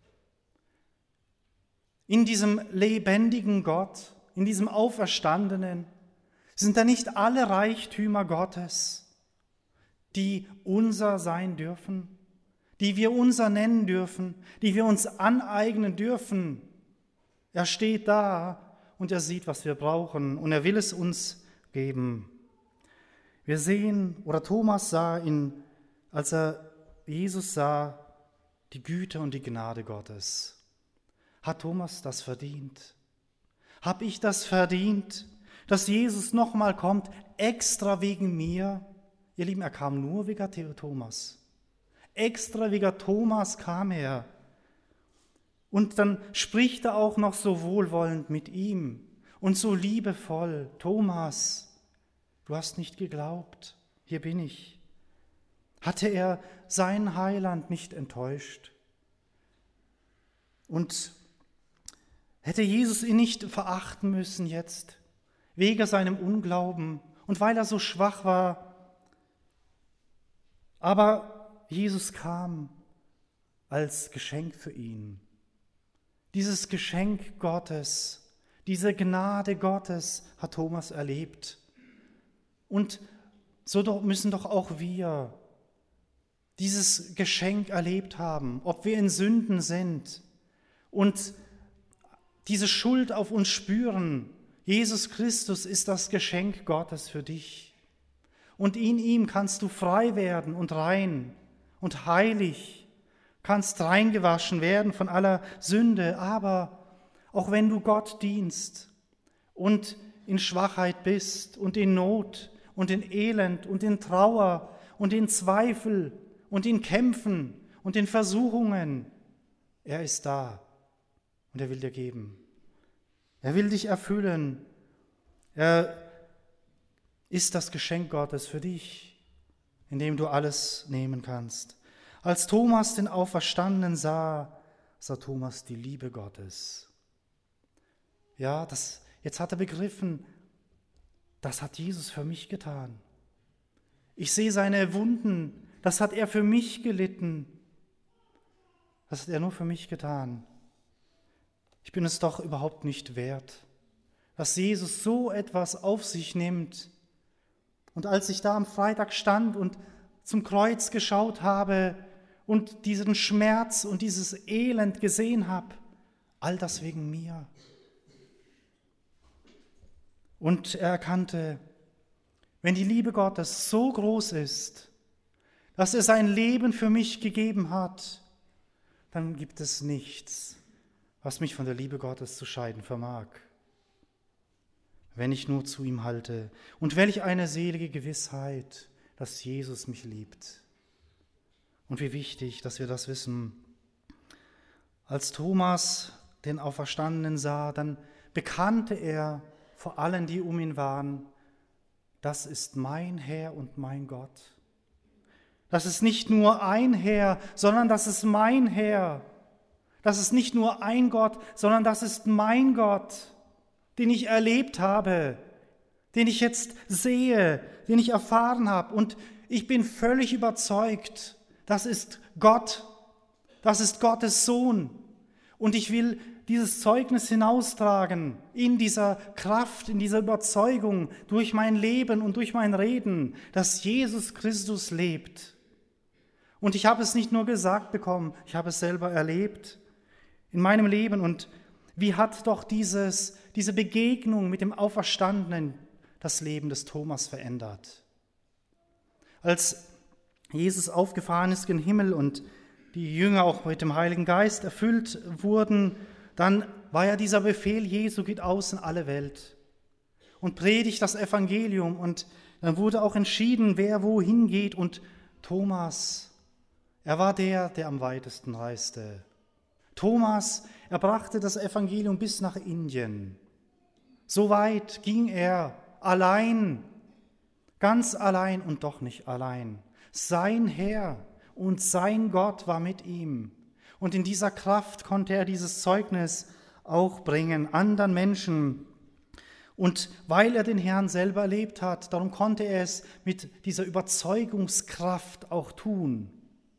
In diesem lebendigen Gott, in diesem Auferstandenen, sind da nicht alle Reichtümer Gottes, die unser sein dürfen, die wir unser nennen dürfen, die wir uns aneignen dürfen? Er steht da und er sieht, was wir brauchen und er will es uns geben. Wir sehen, oder Thomas sah, in, als er Jesus sah, die Güte und die Gnade Gottes. Hat Thomas das verdient? Habe ich das verdient, dass Jesus nochmal kommt, extra wegen mir? Ihr Lieben, er kam nur wegen Thomas. Extra wegen Thomas kam er. Und dann spricht er auch noch so wohlwollend mit ihm und so liebevoll. Thomas, du hast nicht geglaubt, hier bin ich. Hatte er seinen Heiland nicht enttäuscht? Und Hätte Jesus ihn nicht verachten müssen jetzt, wegen seinem Unglauben und weil er so schwach war? Aber Jesus kam als Geschenk für ihn. Dieses Geschenk Gottes, diese Gnade Gottes hat Thomas erlebt. Und so doch müssen doch auch wir dieses Geschenk erlebt haben, ob wir in Sünden sind und diese Schuld auf uns spüren. Jesus Christus ist das Geschenk Gottes für dich. Und in ihm kannst du frei werden und rein und heilig, kannst reingewaschen werden von aller Sünde. Aber auch wenn du Gott dienst und in Schwachheit bist und in Not und in Elend und in Trauer und in Zweifel und in Kämpfen und in Versuchungen, er ist da und er will dir geben. Er will dich erfüllen. Er ist das Geschenk Gottes für dich, in dem du alles nehmen kannst. Als Thomas den Auferstandenen sah, sah Thomas die Liebe Gottes. Ja, das, jetzt hat er begriffen, das hat Jesus für mich getan. Ich sehe seine Wunden, das hat er für mich gelitten. Das hat er nur für mich getan. Ich bin es doch überhaupt nicht wert, dass Jesus so etwas auf sich nimmt. Und als ich da am Freitag stand und zum Kreuz geschaut habe und diesen Schmerz und dieses Elend gesehen habe, all das wegen mir. Und er erkannte, wenn die Liebe Gottes so groß ist, dass er sein Leben für mich gegeben hat, dann gibt es nichts, was mich von der Liebe Gottes zu scheiden vermag, wenn ich nur zu ihm halte. Und welch eine selige Gewissheit, dass Jesus mich liebt. Und wie wichtig, dass wir das wissen. Als Thomas den Auferstandenen sah, dann bekannte er vor allen, die um ihn waren, das ist mein Herr und mein Gott. Das ist nicht nur ein Herr, sondern das ist mein Herr. Das ist nicht nur ein Gott, sondern das ist mein Gott, den ich erlebt habe, den ich jetzt sehe, den ich erfahren habe. Und ich bin völlig überzeugt, das ist Gott, das ist Gottes Sohn. Und ich will dieses Zeugnis hinaustragen in dieser Kraft, in dieser Überzeugung, durch mein Leben und durch mein Reden, dass Jesus Christus lebt. Und ich habe es nicht nur gesagt bekommen, ich habe es selber erlebt in meinem Leben. Und wie hat doch dieses, diese Begegnung mit dem Auferstandenen das Leben des Thomas verändert? Als Jesus aufgefahren ist gen Himmel und die Jünger auch mit dem Heiligen Geist erfüllt wurden, dann war ja dieser Befehl Jesu, geht aus in alle Welt und predigt das Evangelium. Und dann wurde auch entschieden, wer wohin geht. Und Thomas, er war der, der am weitesten reiste. Thomas, er brachte das Evangelium bis nach Indien. So weit ging er allein, ganz allein und doch nicht allein. Sein Herr und sein Gott war mit ihm. Und in dieser Kraft konnte er dieses Zeugnis auch bringen, anderen Menschen. Und weil er den Herrn selber erlebt hat, darum konnte er es mit dieser Überzeugungskraft auch tun.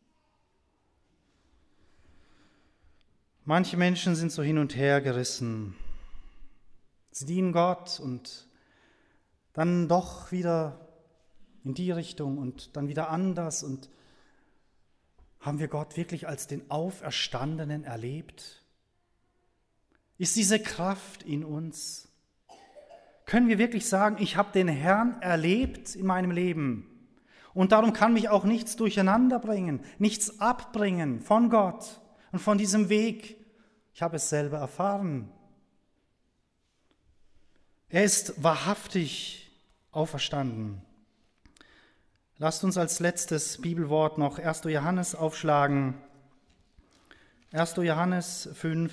Manche Menschen sind so hin und her gerissen. Sie dienen Gott und dann doch wieder in die Richtung und dann wieder anders. Und haben wir Gott wirklich als den Auferstandenen erlebt? Ist diese Kraft in uns? Können wir wirklich sagen, ich habe den Herrn erlebt in meinem Leben und darum kann mich auch nichts durcheinander bringen, nichts abbringen von Gott und von diesem Weg. Ich habe es selber erfahren. Er ist wahrhaftig auferstanden. Lasst uns als letztes Bibelwort noch erster Johannes aufschlagen. erster Johannes fünf.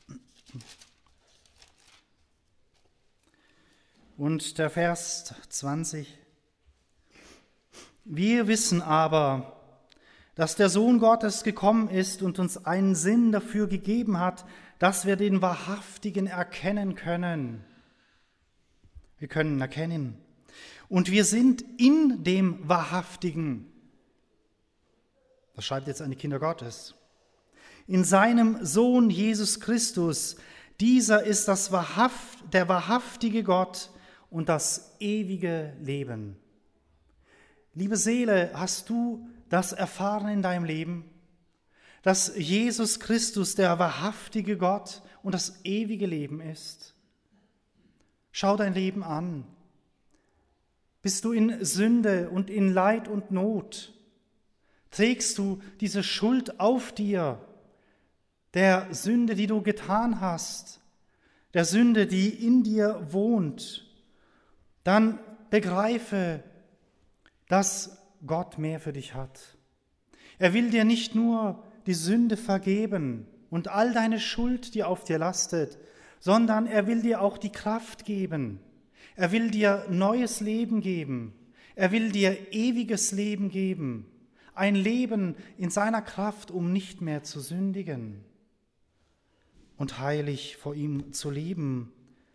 Und der Vers zwanzig. Wir wissen aber, dass der Sohn Gottes gekommen ist und uns einen Sinn dafür gegeben hat, dass wir den Wahrhaftigen erkennen können. Wir können erkennen. Und wir sind in dem Wahrhaftigen. Das schreibt jetzt an die Kinder Gottes. In seinem Sohn Jesus Christus. Dieser ist das Wahrhaft, der wahrhaftige Gott und das ewige Leben. Liebe Seele, hast du das erfahren in deinem Leben? Dass Jesus Christus der wahrhaftige Gott und das ewige Leben ist? Schau dein Leben an. Bist du in Sünde und in Leid und Not? Trägst du diese Schuld auf dir, der Sünde, die du getan hast, der Sünde, die in dir wohnt? Dann begreife, dass Gott mehr für dich hat. Er will dir nicht nur die Sünde vergeben und all deine Schuld, die auf dir lastet, sondern er will dir auch die Kraft geben. Er will dir neues Leben geben. Er will dir ewiges Leben geben. Ein Leben in seiner Kraft, um nicht mehr zu sündigen und heilig vor ihm zu leben.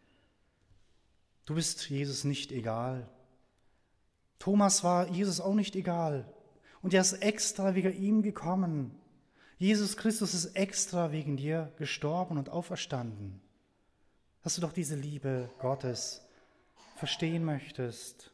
Du bist Jesus nicht egal. Thomas war Jesus auch nicht egal. Und er ist extra wegen ihm gekommen. Jesus Christus ist extra wegen dir gestorben und auferstanden. Dass du doch diese Liebe Gottes verstehen möchtest.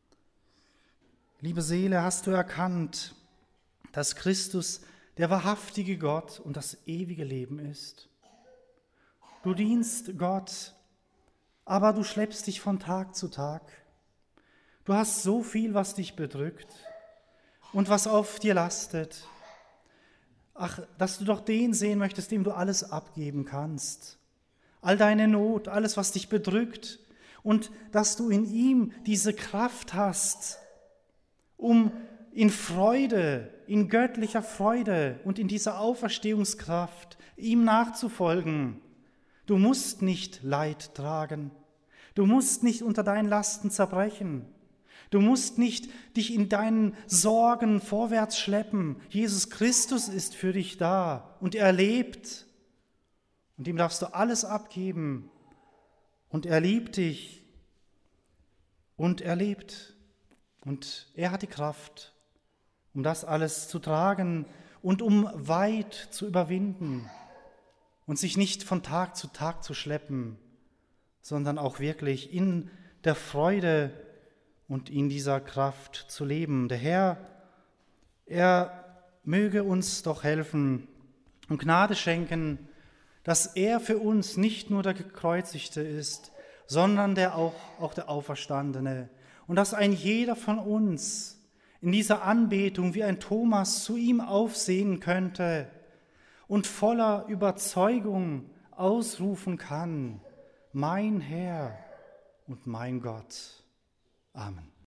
Liebe Seele, hast du erkannt, dass Christus der wahrhaftige Gott und das ewige Leben ist? Du dienst Gott, aber du schleppst dich von Tag zu Tag. Du hast so viel, was dich bedrückt und was auf dir lastet. Ach, dass du doch den sehen möchtest, dem du alles abgeben kannst. All deine Not, alles, was dich bedrückt, und dass du in ihm diese Kraft hast, um in Freude, in göttlicher Freude und in dieser Auferstehungskraft ihm nachzufolgen. Du musst nicht Leid tragen. Du musst nicht unter deinen Lasten zerbrechen. Du musst nicht dich in deinen Sorgen vorwärts schleppen. Jesus Christus ist für dich da und er lebt. Und ihm darfst du alles abgeben. Und er liebt dich. Und er lebt. Und er hat die Kraft, um das alles zu tragen und um weit zu überwinden und sich nicht von Tag zu Tag zu schleppen, sondern auch wirklich in der Freude und in dieser Kraft zu leben. Der Herr, er möge uns doch helfen und Gnade schenken, dass er für uns nicht nur der Gekreuzigte ist, sondern der auch, auch der Auferstandene. Und dass ein jeder von uns in dieser Anbetung wie ein Thomas zu ihm aufsehen könnte und voller Überzeugung ausrufen kann: Mein Herr und mein Gott. Amen.